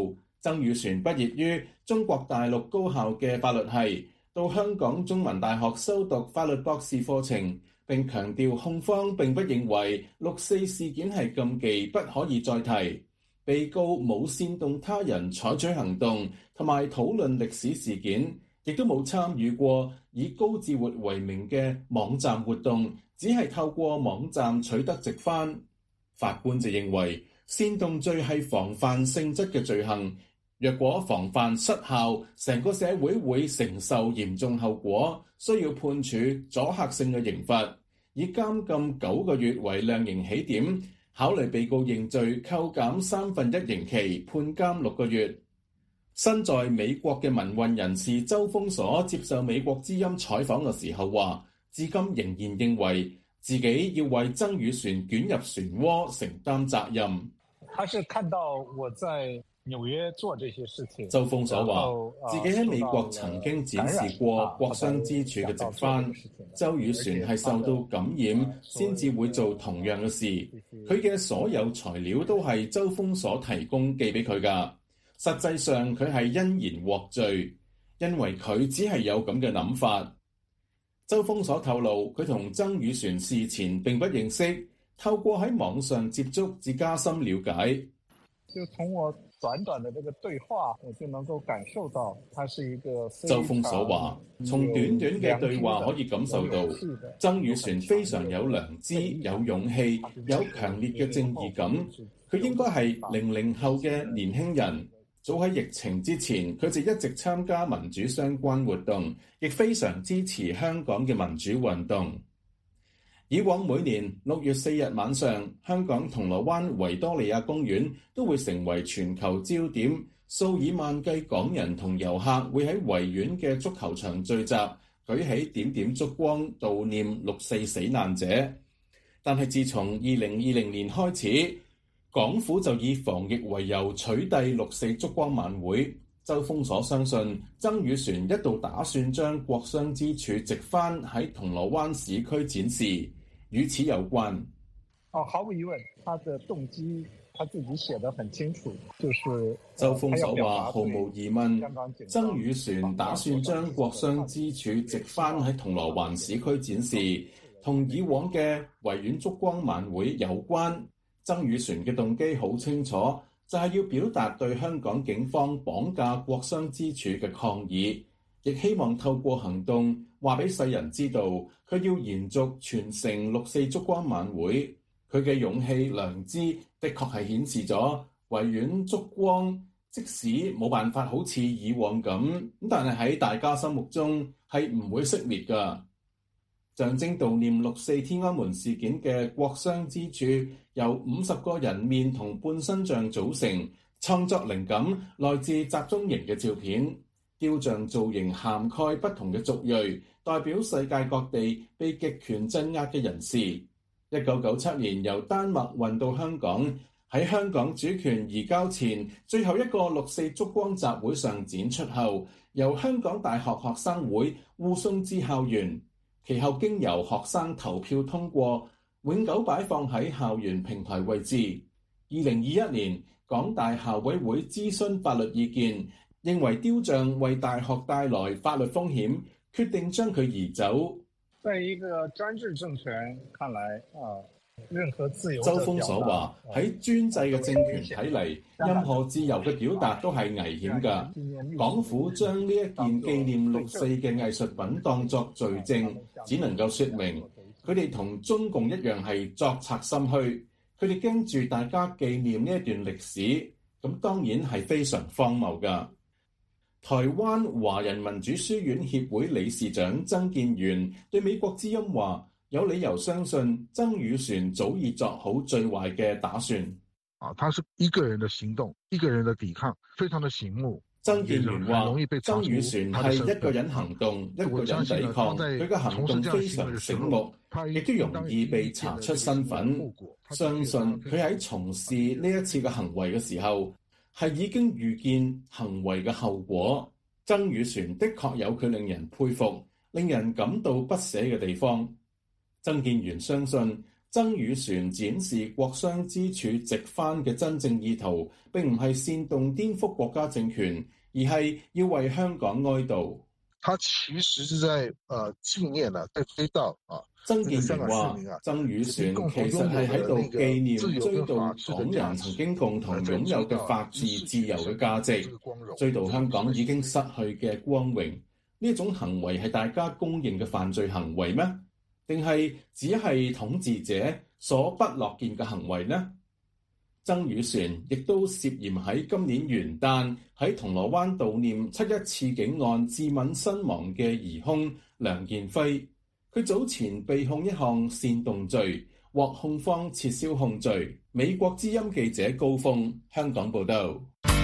曾宇璇畢業於中國大陸高校嘅法律系，到香港中文大學修讀法律博士課程，並強調控方並不認為六四事件係禁忌，不可以再提。被告冇煽動他人採取行動同埋討論歷史事件，亦都冇參與過以高志活為名嘅網站活動，只係透過網站取得直幡。法官就認為煽動罪係防範性質嘅罪行，若果防範失效，成個社會會承受嚴重後果，需要判處阻嚇性嘅刑罰，以監禁九個月為量刑起點，考慮被告認罪，扣減三分一刑期，判監六個月。身在美國嘅民運人士周鋒鎖接受美國之音採訪嘅時候話，至今仍然認為自己要為曾宇璇捲入漩渦承擔責任。 他是看到我在紐約做這些事情。 周鋒鎖話，自己喺美國曾經展示過國殤之柱嘅直幡，周宇璇係受到感染先至會做同樣嘅事。佢嘅所有材料都係周鋒鎖提供寄俾佢㗎。實際上佢係欣然獲罪，因為佢只係有咁嘅諗法。周鋒鎖透露，佢同曾宇璇事前並不認識，透過喺網上接觸至加深了解。 就從我短短的這個對話，我就能夠感受到，他是一個。 周鋒鎖話，從短短嘅對話可以感受到，曾宇璇非常有良知、有勇氣、有強烈嘅正義感。佢應該係零零後嘅年輕人。早喺疫情之前，佢就一直參加民主相關活動，亦非常支持香港嘅民主運動。以往每年六月四日晚上，香港銅鑼灣維多利亞公園都會成為全球焦點，數以萬計港人同遊客會喺維園嘅足球場聚集，舉起點點燭光悼念六四死難者。但係自從二零二零年開始，港府就以防疫為由取締六四燭光晚會。周鋒鎖相信曾宇璇一度打算將國殤之柱直幡喺銅鑼灣市區展示，與此有關。 哦，毫無疑問，他的動機他自己寫得很清楚，就是周鋒鎖話毫無疑問，曾宇璇打算將國殤之柱直幡喺銅鑼灣市區展示，同以往嘅維園燭光晚會有關。曾宇璇嘅動機好清楚，就係要表達對香港警方綁架國殤之柱嘅抗議，亦希望透過行動話俾世人知道，佢要延續傳承六四燭光晚會。佢嘅勇氣良知的確係顯示咗維園燭光，即使冇辦法好似以往咁，咁但係喺大家心目中係唔會熄滅㗎。象徵悼念六四天安門事件嘅國殤之柱，由五十個人面同半身像組成，創作靈感來自集中營嘅照片。雕像造型涵蓋不同嘅族裔，代表世界各地被極權鎮壓嘅人士。一九九七年由丹麥運到香港，喺香港主權移交前最後一個六四燭光集會上展出後，由香港大學學生會護送至校園。其後經由學生投票通過，永久擺放喺校園平台位置。二零二一年，港大校委會諮詢法律意見，認為雕像為大學帶來法律風險，決定將佢移走。 在一個專制政權看來，啊，任何自由。 周鋒鎖話喺專制嘅政權睇嚟，任何自由嘅表達都係危險㗎。港府將呢一件紀念六四嘅藝術品當作罪證，只能夠說明佢哋同中共一樣係作賊心虛。佢哋驚住大家紀念呢一段歷史，咁當然係非常荒謬㗎。台灣華人民主書院協會理事長曾建元對美國之音話，有理由相信曾宇璇早已作好最壞嘅打算。 啊，他是一個人的行動，一個人的抵抗，非常的醒目。 曾建元話，曾宇璇係一個人行動，一個人抵抗，佢嘅行動非常醒目，亦都容易被查出身份。相信佢喺從事呢一次嘅行為嘅時候，係已經預見行為嘅後果。曾宇璇的確有佢令人佩服、令人感到不捨嘅地方。曾建元相信曾宇璇展示國殤之柱直翻嘅真正意圖，並唔係煽動顛覆國家政權，而係要為香港哀悼。 他其實是在呃紀念啊，在追悼啊。 曾建元話：曾宇璇其實係喺度紀念追悼港人曾經共同擁有嘅法治自由嘅價值，追悼香港已經失去嘅光榮。呢一種行為係大家公認嘅犯罪行為咩？定係只係統治者所不樂見嘅行為呢？曾宇璇亦都涉嫌喺今年元旦喺銅鑼灣悼念七一刺警案致泯身亡嘅疑兇梁建輝。佢早前被控一項煽動罪，獲控方撤銷控罪。美國之音記者高峰香港報道。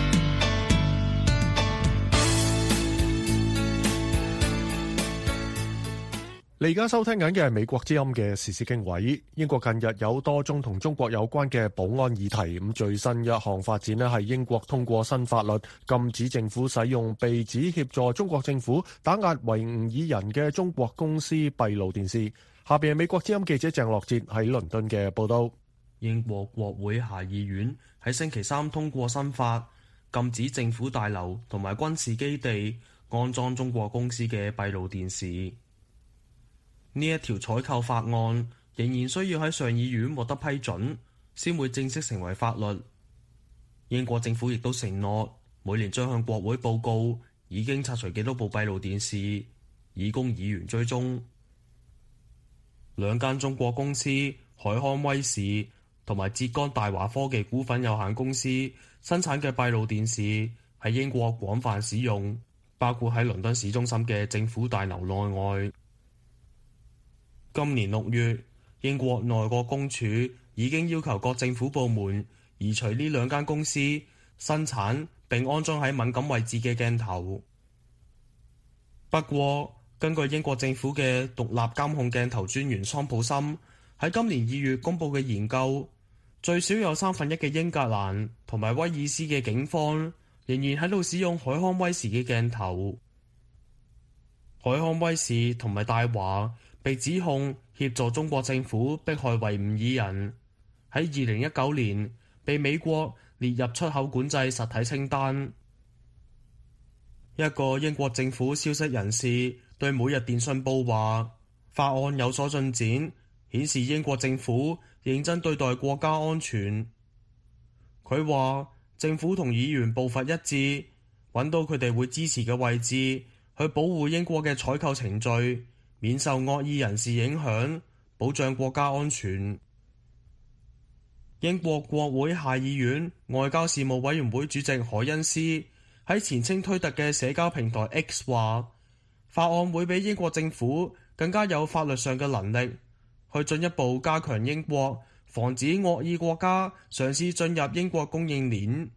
你而家收聽緊嘅係美國之音嘅時事經緯。英國近日有多宗同中國有關嘅保安議題，咁最新一項發展呢係英國通過新法律，禁止政府使用被指協助中國政府打壓維吾爾人嘅中國公司閉路電視。下邊係美國之音記者鄭樂哲喺倫敦嘅報道。 英國國會下議院喺星期三通過新法，禁止政府大樓同埋軍事基地安裝中國公司嘅閉路電視。呢一條採購法案仍然需要喺上議院獲得批准，先會正式成為法律。英國政府亦都承諾每年將向國會報告已經拆除幾多部閉路電視，以供議員追蹤。兩間中國公司海康威視同埋浙江大華科技股份有限公司生產嘅閉路電視喺英國廣泛使用，包括喺倫敦市中心嘅政府大樓內外。今年六月，英國內閣公署已經要求各政府部門移除呢兩間公司生產並安裝喺敏感位置嘅鏡頭。不過，根據英國政府嘅獨立監控鏡頭專員桑普森喺今年二月公佈嘅研究，最少有三分一嘅英格蘭同埋威爾斯嘅警方仍然喺度使用海康威視嘅鏡頭。海康威視同埋大華被指控協助中國政府迫害維吾爾人，喺二零一九年被美國列入出口管制實體清單。一個英國政府消息人士對每日電訊報話，法案有所進展，顯示英國政府認真對待國家安全。佢話政府同議員步伐一致，揾到佢哋會支持嘅位置，去保護英國嘅採購程序，免受惡意人士影響，保障國家安全。英國國會下議院外交事務委員會主席海恩斯喺前稱推特嘅社交平台 X 話，法案會比英國政府更加有法律上嘅能力，去進一步加強英國防止惡意國家嘗試進入英國供應鏈。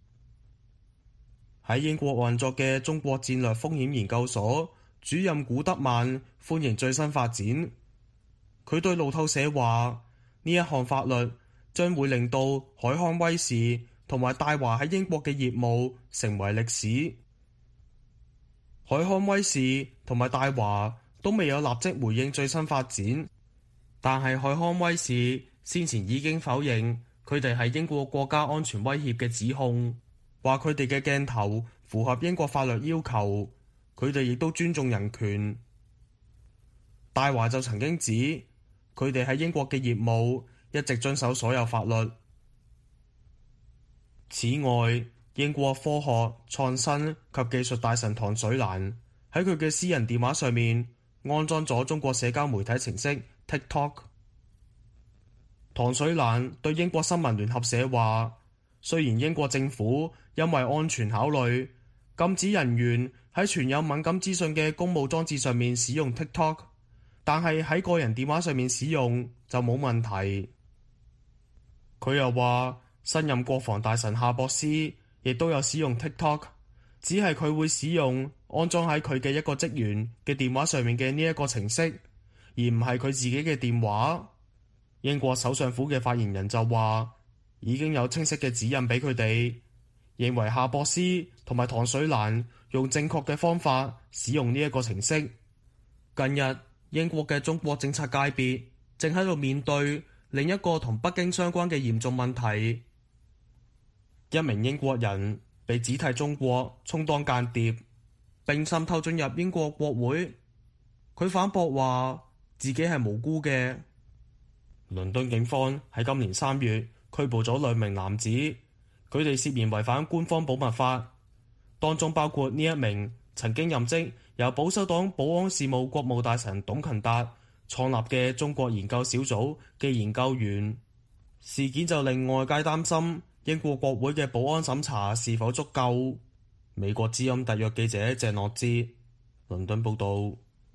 喺英國運作嘅中國戰略風險研究所主任古德曼歡迎最新發展。佢對路透社話，呢一項法律將會令到海康威視同埋大華喺英國嘅業務成為歷史。海康威視同埋大華都未有立即回應最新發展，但係海康威視先前已經否認佢哋係英國國家安全威脅嘅指控，話佢哋嘅鏡頭符合英國法律要求，佢哋亦都尊重人權。大華就曾經指佢哋喺英國嘅業務一直遵守所有法律。此外，英國科學、創新及技術大臣唐水蘭喺佢嘅私人電話上面安裝咗中國社交媒體程式 TikTok。唐水蘭對英國新聞聯合社話，雖然英國政府因為安全考慮禁止人員喺存有敏感資訊嘅公務裝置上面使用 TikTok， 但係喺個人電話上面使用就冇問題。佢又話，新任國防大臣夏博斯亦都有使用 TikTok， 只係佢會使用安裝喺佢嘅一個職員嘅電話上面嘅呢一個程式，而唔係佢自己嘅電話。英國首相府嘅發言人就話，已經有清晰嘅指引俾佢哋，認為夏博斯同埋唐水蘭用正確嘅方法使用呢一個程式。近日，英國嘅中國政策界別正喺度面對另一個同北京相關嘅嚴重問題，一名英國人被指替中國充當間諜，並滲透進入英國國會。佢反駁話自己係無辜嘅。倫敦警方喺今年三月拘捕咗兩名男子，佢哋涉嫌違反官方保密法，當中包括呢一名曾經任職由保守黨保安事務國務大臣董勤達創立嘅中國研究小組嘅研究員。事件就令外界擔心英國國會嘅保安審查是否足夠。美國之音特約記者鄭樂之倫敦報道。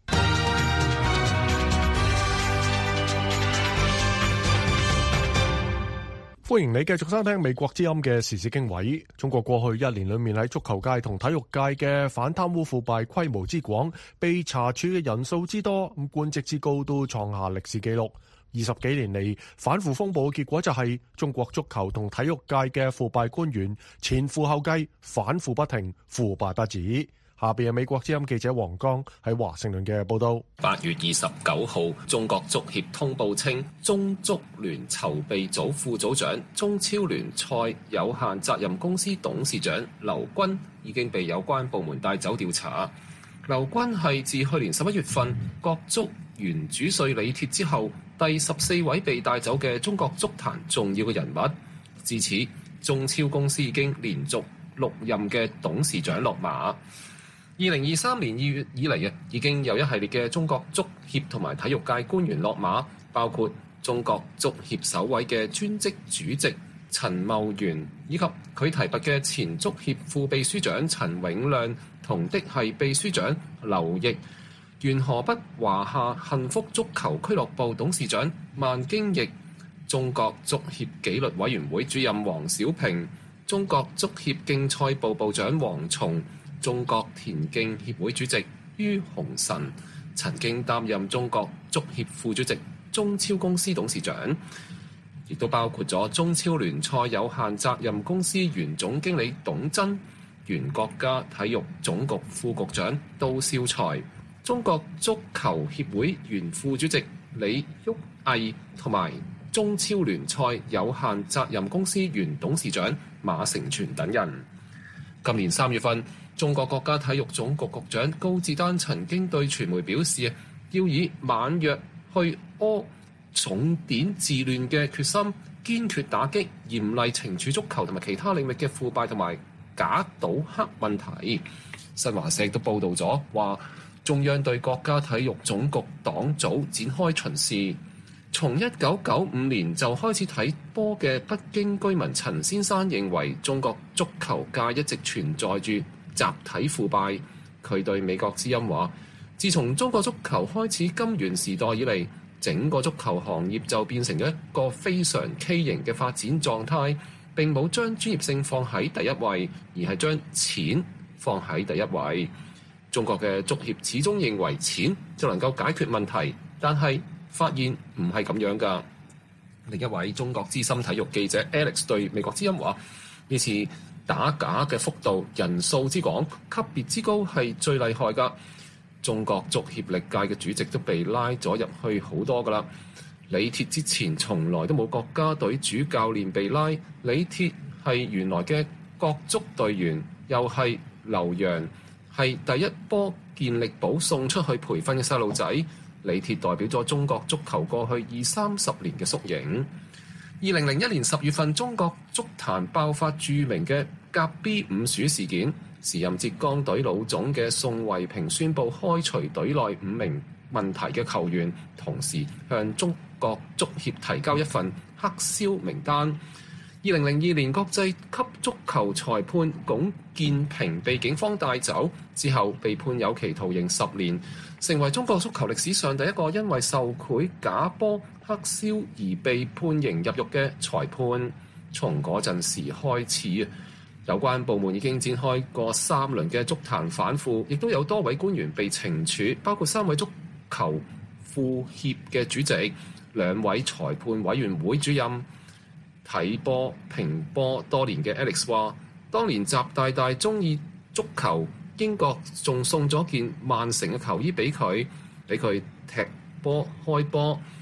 歡迎你繼續收聽美國之音嘅時事經緯。中國過去一年裏面喺足球界同體育界嘅反貪污腐敗規模之廣，被查處嘅人數之多，咁官職之高都創下歷史紀錄。二十幾年嚟反腐風暴嘅結果就係中國足球同體育界嘅腐敗官員前赴後繼，反腐不停，腐敗不止。下邊係美國之音記者黃江喺華盛頓嘅報道。 八月二十九號，中國足協通報稱，中足聯籌備組副組長、中超聯賽有限責任公司董事長劉軍已經被有關部門帶走調查。劉軍係自去年十一月份國足原主帥李鐵之後，第十四位被帶走嘅中國足壇重要嘅人物。至此，中超公司已經連續六任嘅董事長落馬。二零二三年二月以嚟啊，已經有一系列嘅中國足協同埋體育界官員落馬，包括中國足協首位嘅專職主席陳茂源，以及佢提拔嘅前足協副秘書長陳永亮，同的係秘書長劉奕、原河北華夏幸福足球俱樂部董事長萬京奕，中國足協紀律委員會主任黃小平，中國足協競賽部部長王松，中國田徑協會主席于洪臣，曾經擔任中國足協副主席、中超公司董事長，亦都包括咗中超聯賽有限責任公司原總經理董真、原國家體育總局副局長杜少才、中國足球協會原副主席李旭毅，同埋中超聯賽有限責任公司原董事長馬成全等人。今年三月份，中國國家體育總局局長高志丹曾經對傳媒表示，要以萬若去柯、重典治亂嘅決心，堅決打擊、嚴厲懲處足球同埋其他領域嘅腐敗同埋假賭黑問題。新華社都報導咗話，中央對國家體育總局黨組展開巡視。從一九九五年就開始睇波嘅北京居民陳先生認為，中國足球界一直存在住集體腐敗。佢對美國之音話，自從中國足球開始金元時代以嚟，整個足球行業就變成咗一個非常畸形嘅發展狀態，並冇將專業性放喺第一位，而係將錢放喺第一位。中國嘅足協始終認為錢就能夠解決問題，但係發現唔係咁樣㗎。另一位中國資深體育記者 Alex 對美國之音話，呢次打假嘅幅度、人數之廣、級別之高係最厲害㗎。中國足協歷屆嘅主席都被拉咗入去好多㗎啦。李鐵之前從來都冇國家隊主教練被拉，李鐵係原來嘅國足隊員，又係留洋，係第一波健力寶送出去培訓嘅細路仔。李鐵代表咗中國足球過去二三十年嘅縮影。二零零一年十月份，中國足壇爆發著名嘅甲 B 五鼠事件，時任浙江隊老總嘅宋衛平宣布開除隊內五名問題嘅球員，同時向中國足協提交一份黑銷名單。二零零二年，國際級足球裁判龔建平被警方帶走之後，被判有期徒刑十年，成為中國足球歷史上第一個因為受賄假波黑銷而被判刑入獄嘅裁判。從嗰陣時開始，有關部門已經展開過三輪嘅足壇反腐，亦都有多位官員被懲處，包括三位足球副協嘅主席、兩位裁判委員會主任。睇波評波多年嘅 Alex 話，當年習大大中意足球，英國仲送咗件曼城嘅球衣俾佢，俾佢踢波開波。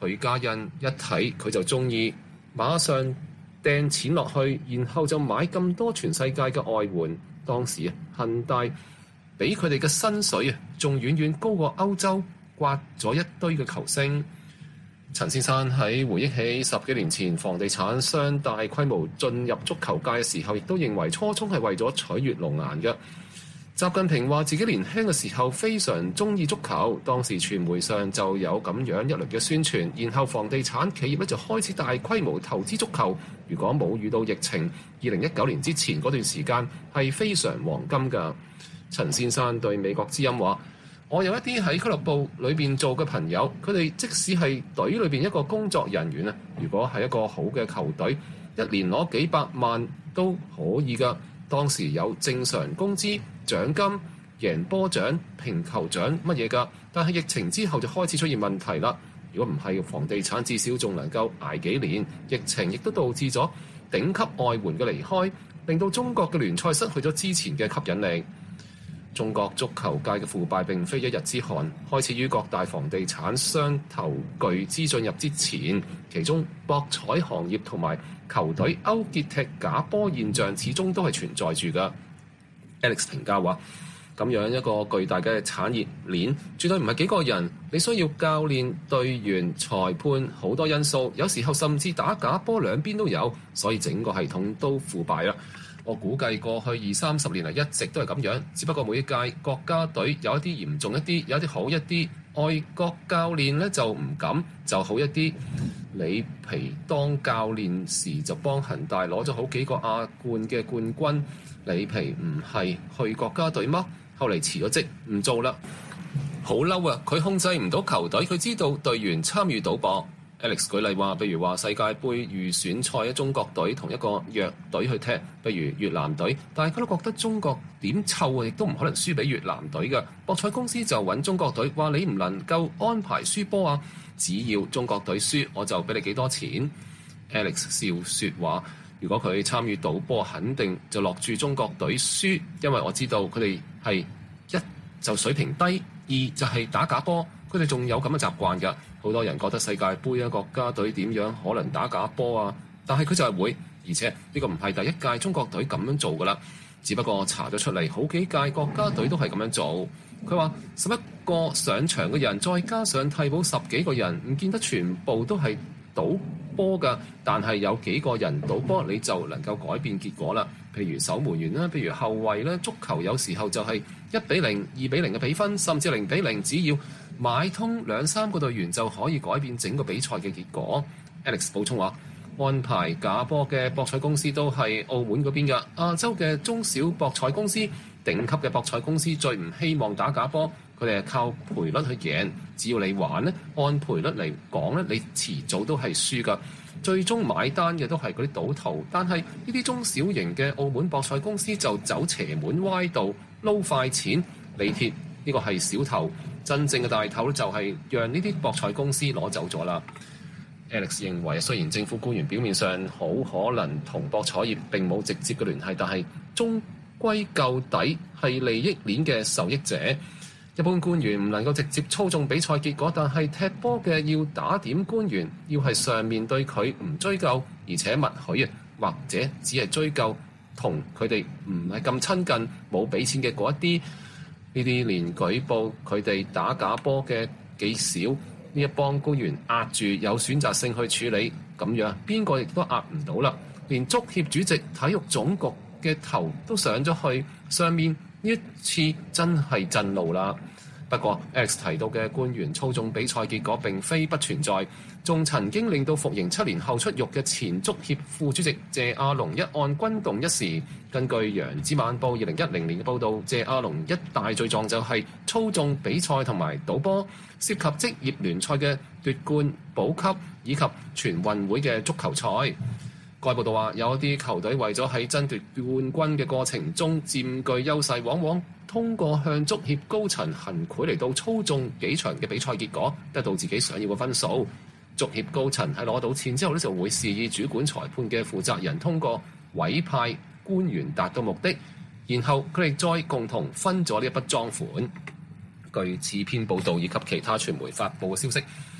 許家印一睇佢就中意，馬上掟錢落去，然後就買咁多全世界嘅外援。當時啊，恒大俾佢哋嘅薪水啊，仲遠遠高過歐洲，刮咗一堆嘅球星。陳先生喺回憶起十幾年前房地產商大規模進入足球界嘅時候，亦都認為初衷係為咗取悅龍顏嘅。習近平話自己年輕嘅時候非常中意足球，當時傳媒上就有咁樣一輪嘅宣傳，然後房地產企業咧就開始大規模投資足球。如果冇遇到疫情，二零一九年之前嗰段時間係非常黃金㗎。陳先生對美國之音話：我有一啲喺俱樂部裏邊做嘅朋友，佢哋即使係隊裏邊一個工作人員啊，如果係一個好嘅球隊，一年攞幾百萬都可以㗎。當時有正常工資、獎金、贏波獎、評球獎乜嘢㗎，但係疫情之後就開始出現問題啦。如果唔係房地產，至少仲能夠捱幾年。疫情亦都導致咗頂級外援嘅離開，令到中國嘅聯賽失去咗之前嘅吸引力。中國足球界嘅腐敗並非一日之寒，開始於各大房地產商投巨資進入之前，其中博彩行業同埋球隊勾結踢假波現象始終都係存在住㗎。Alex 評價話：咁樣一個巨大嘅產業鏈，絕對唔係幾個人，你需要教練、隊員、裁判好多因素，有時候甚至打假波兩邊都有，所以整個系統都腐敗啦。我估計過去二三十年嚟一直都係咁樣，只不過每一屆國家隊有一啲嚴重一啲，有一啲好一啲。外國教練咧就唔敢，就好一啲。里皮當教練時就幫恒大攞咗好幾個亞冠嘅冠軍。里皮唔係去國家隊嗎？後嚟辭咗職唔做啦，好嬲啊！佢控制唔到球隊，佢知道隊員參與賭博。Alex 舉例話，譬如話世界盃預選賽嘅中國隊同一個弱隊去踢，譬如越南隊，大家都覺得中國點湊啊，亦都唔可能輸俾越南隊嘅。博彩公司就揾中國隊，話你唔能夠安排輸波啊，只要中國隊輸，我就俾你幾多錢。Alex 笑説話，如果佢參與賭波，肯定就落住中國隊輸，因為我知道佢哋係一就水平低，二就係打假波，佢哋仲有咁嘅習慣㗎。好多人覺得世界盃啊，國家隊點樣可能打假波啊？但係佢就係會，而且呢個唔係第一屆中國隊咁樣做㗎啦。只不過查咗出嚟，好幾屆國家隊都係咁樣做。佢話十一個上場嘅人，再加上替補十幾個人，唔見得全部都係賭波㗎。但係有幾個人賭波，你就能夠改變結果啦。譬如守門員啦，譬如後衛啦，足球有時候就係一比零、二比零嘅比分，甚至零比零，只要買通兩三個隊員就可以改變整個比賽嘅結果。Alex 補充話，安排假波嘅博彩公司都係澳門嗰邊嘅，亞洲嘅中小博彩公司、頂級嘅博彩公司最唔希望打假波，佢哋係靠賠率去贏。只要你玩呢，按賠率嚟講呢，你遲早都係輸㗎。最終買單嘅都係嗰啲賭徒，但係呢啲中小型嘅澳門博彩公司就走邪門歪道，撈快錢。李鐵呢個係小頭，真正嘅大頭就係讓呢啲博彩公司攞走咗啦。Alex 認為，雖然政府官員表面上好可能同博彩業並冇直接嘅聯繫，但係終歸究底係利益鏈嘅受益者。一般官員唔能夠直接操縱比賽結果，但係踢波嘅要打點官員，要係上面對佢唔追究，而且默許啊，或者只係追究同佢哋唔係咁親近、冇俾錢嘅嗰一啲，呢啲連舉報佢哋打假波嘅幾少，呢一幫官員壓住有選擇性去處理，咁樣邊個亦都壓唔到啦。連足協主席、體育總局嘅頭都上咗去上面。呢一次真係震怒啦！不過 Alex 提到嘅官員操縱比賽結果並非不存在，仲曾經令到服刑七年後出獄嘅前足協副主席謝亞龍一案轟動一時。根據《揚子晚報》二零一零年嘅報導，謝亞龍一大罪狀就係操縱比賽同埋賭波，涉及職業聯賽嘅奪冠、保級以及全運會嘅足球賽。該報道話，有一啲球隊為咗喺爭奪冠軍嘅過程中佔據優勢，往往通過向足協高層行賄嚟到操縱幾場嘅比賽結果，得到自己想要嘅分數。足協高層喺攞到錢之後咧，就會示意主管裁判嘅負責人通過委派官員達到目的，然後佢哋再共同分咗呢一筆贓款。據此篇報道以及其他傳媒發布嘅消息，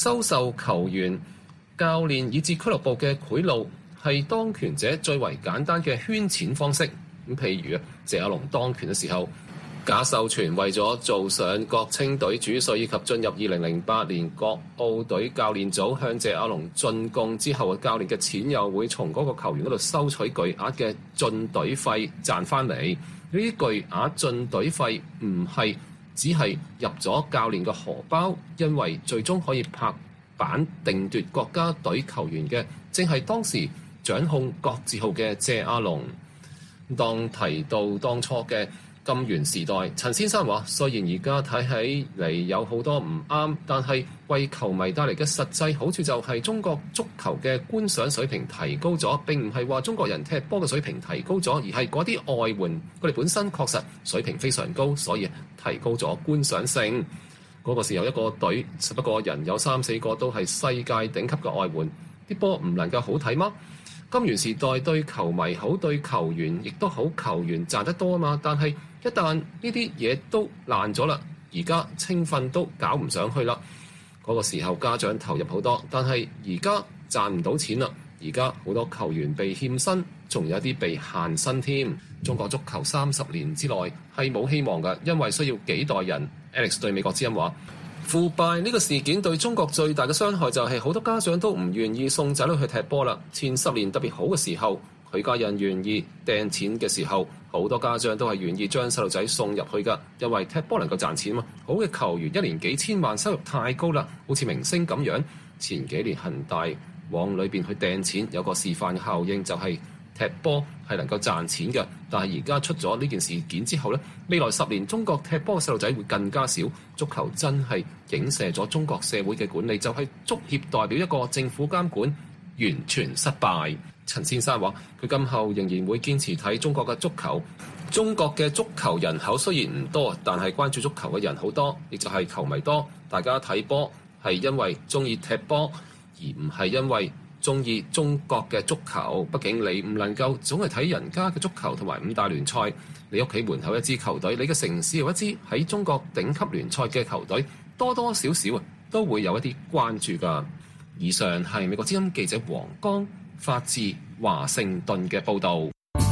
收受球員、教練以至俱樂部嘅賄賂，係當權者最為簡單嘅圈錢方式。咁譬如啊，謝亞龍當權嘅時候，賈秀全為咗做上國青隊主帥以及進入二零零八年國奧隊教練組，向謝亞龍進貢之後，教練嘅錢又會從嗰個球員嗰度收取巨額嘅進隊費賺翻嚟。呢啲巨額進隊費唔係只係入咗教練嘅荷包，因為最終可以拍板定奪國家隊球員嘅，正係當時掌控國字號嘅謝亞龍。當提到當初嘅金元時代，陳先生話：雖然而家睇起嚟有好多唔啱，但係為球迷帶嚟嘅實際好處就係中國足球嘅觀賞水平提高咗。並唔係話中國人踢波嘅水平提高咗，而係嗰啲外援佢哋本身確實水平非常高，所以提高咗觀賞性。嗰個時候一個隊十一個人有三四個都係世界頂級嘅外援，啲波唔能夠好睇嗎？金元時代對球迷好，對球員亦都好，球員賺得多啊嘛。但係一旦呢啲嘢都爛咗啦，而家青訓都搞唔上去啦。嗰個時候家長投入好多，但係而家賺唔到錢啦。而家好多球員被欠薪，仲有一啲被限薪添。中國足球三十年之內係冇希望嘅，因為需要幾代人。Alex 對美國之音話：腐敗呢個事件對中國最大嘅傷害就係好多家長都唔願意送仔女去踢波啦。前十年特別好嘅時候，許家印願意掟錢嘅時候，好多家長都係願意將細路仔送入去㗎，因為踢波能夠賺錢嘛。好嘅球員一年幾千萬，收入太高啦，好似明星咁樣。前幾年恒大往裏邊去掟錢，有個示範效應就係踢波係能夠賺錢嘅。但係而家出咗呢件事件之後呢，未來十年中國踢波嘅細路仔會更加少。足球真係影射咗中國社會嘅管理，就係足協代表一個政府監管完全失敗。陳先生話：佢今後仍然會堅持睇中國嘅足球。中國嘅足球人口雖然唔多，但係關注足球嘅人好多，亦就係球迷多。大家睇波係因為中意踢波，而唔係因為中意中國嘅足球。畢竟你唔能夠總係睇人家嘅足球同埋五大聯賽。你屋企門口一支球隊，你嘅城市有一支喺中國頂級聯賽嘅球隊，多多少少啊都會有一啲關注㗎。以上係美國之音記者黃剛發自華盛頓嘅報導。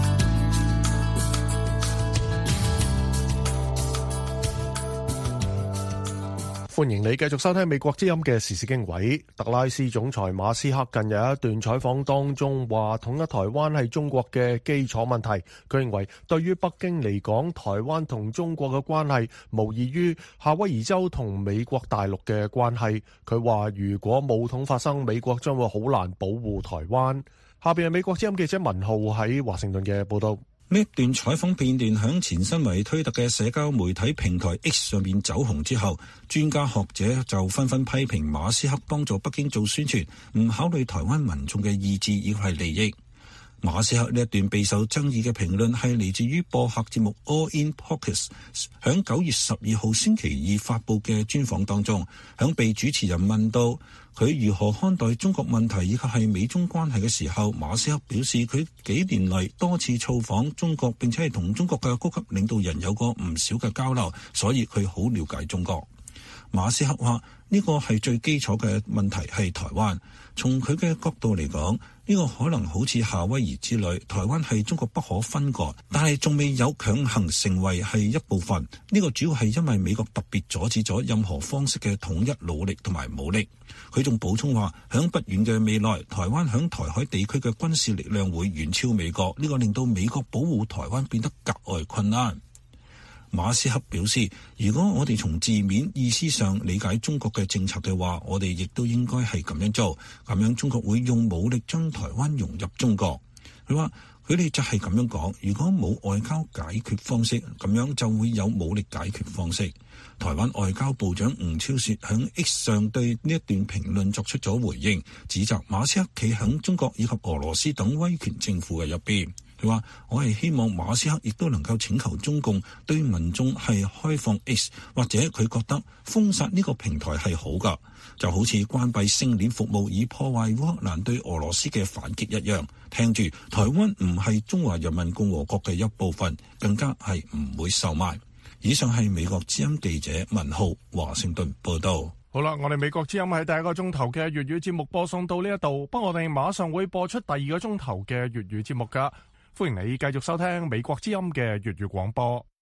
歡迎你繼續收聽美國之音嘅時事經緯。特拉斯總裁馬斯克近日一段採訪當中話，統一台灣係中國嘅基礎問題。佢認為對於北京嚟講，台灣同中國嘅關係無異於夏威夷州同美國大陸嘅關係。佢話如果武統發生，美國將會好難保護台灣。下邊係美國之音記者文浩喺華盛頓嘅報道。 呢一段採訪片段響前身為推特嘅社交媒體平台 X 上面走紅之後，專家學者就紛紛批評馬斯克幫助北京做宣傳，唔考慮台灣民眾嘅意志以及係利益。馬斯克呢一段備受爭議嘅評論係嚟自於播客節目 All In Podcast 響九月十二號星期二發佈嘅專訪當中，響被主持人問到佢如何看待中國問題以及係美中關係嘅時候，馬斯克表示佢幾年嚟多次造訪中國，並且係同中國嘅高級領導人有過唔少嘅交流，所以佢好了解中國。馬斯克話呢個係最基礎嘅問題係台灣，從佢嘅角度嚟講，呢個可能好似夏威夷之類，台灣係中國不可分割，但係仲未有強行成為係一部分。呢個主要係因為美國特別阻止咗任何方式嘅統一努力同埋武力。佢仲補充話，響不遠嘅未來，台灣響台海地區嘅軍事力量會遠超美國，呢個令到美國保護台灣變得格外困難。馬斯克表示，如果我哋從字面意思上理解中國嘅政策嘅話，我哋亦都應該係咁樣做，咁樣中國會用武力將台灣融入中國。佢話佢哋就係咁樣講，如果冇外交解決方式，咁樣就會有武力解決方式。台灣外交部長吳釗燮響 X 上對呢一段評論作出咗回應，指責馬斯克企響中國以及俄羅斯等威權政府嘅入邊。佢話：我係希望馬斯克亦都能夠請求中共對民眾係開放 X， 或者佢覺得封殺呢個平台係好㗎，就好似關閉星鏈服務以破壞烏克蘭對俄羅斯嘅反擊一樣。聽住，台灣唔係中華人民共和國嘅一部分，更加係唔會售賣。以上係美國之音記者文浩華盛頓報道。 好啦，我哋美國之音喺第一個鐘頭嘅粵語節目播送到呢一度，不過我哋馬上會播出第二個鐘頭嘅粵語節目噶，歡迎你繼續收聽美國之音嘅粵語廣播。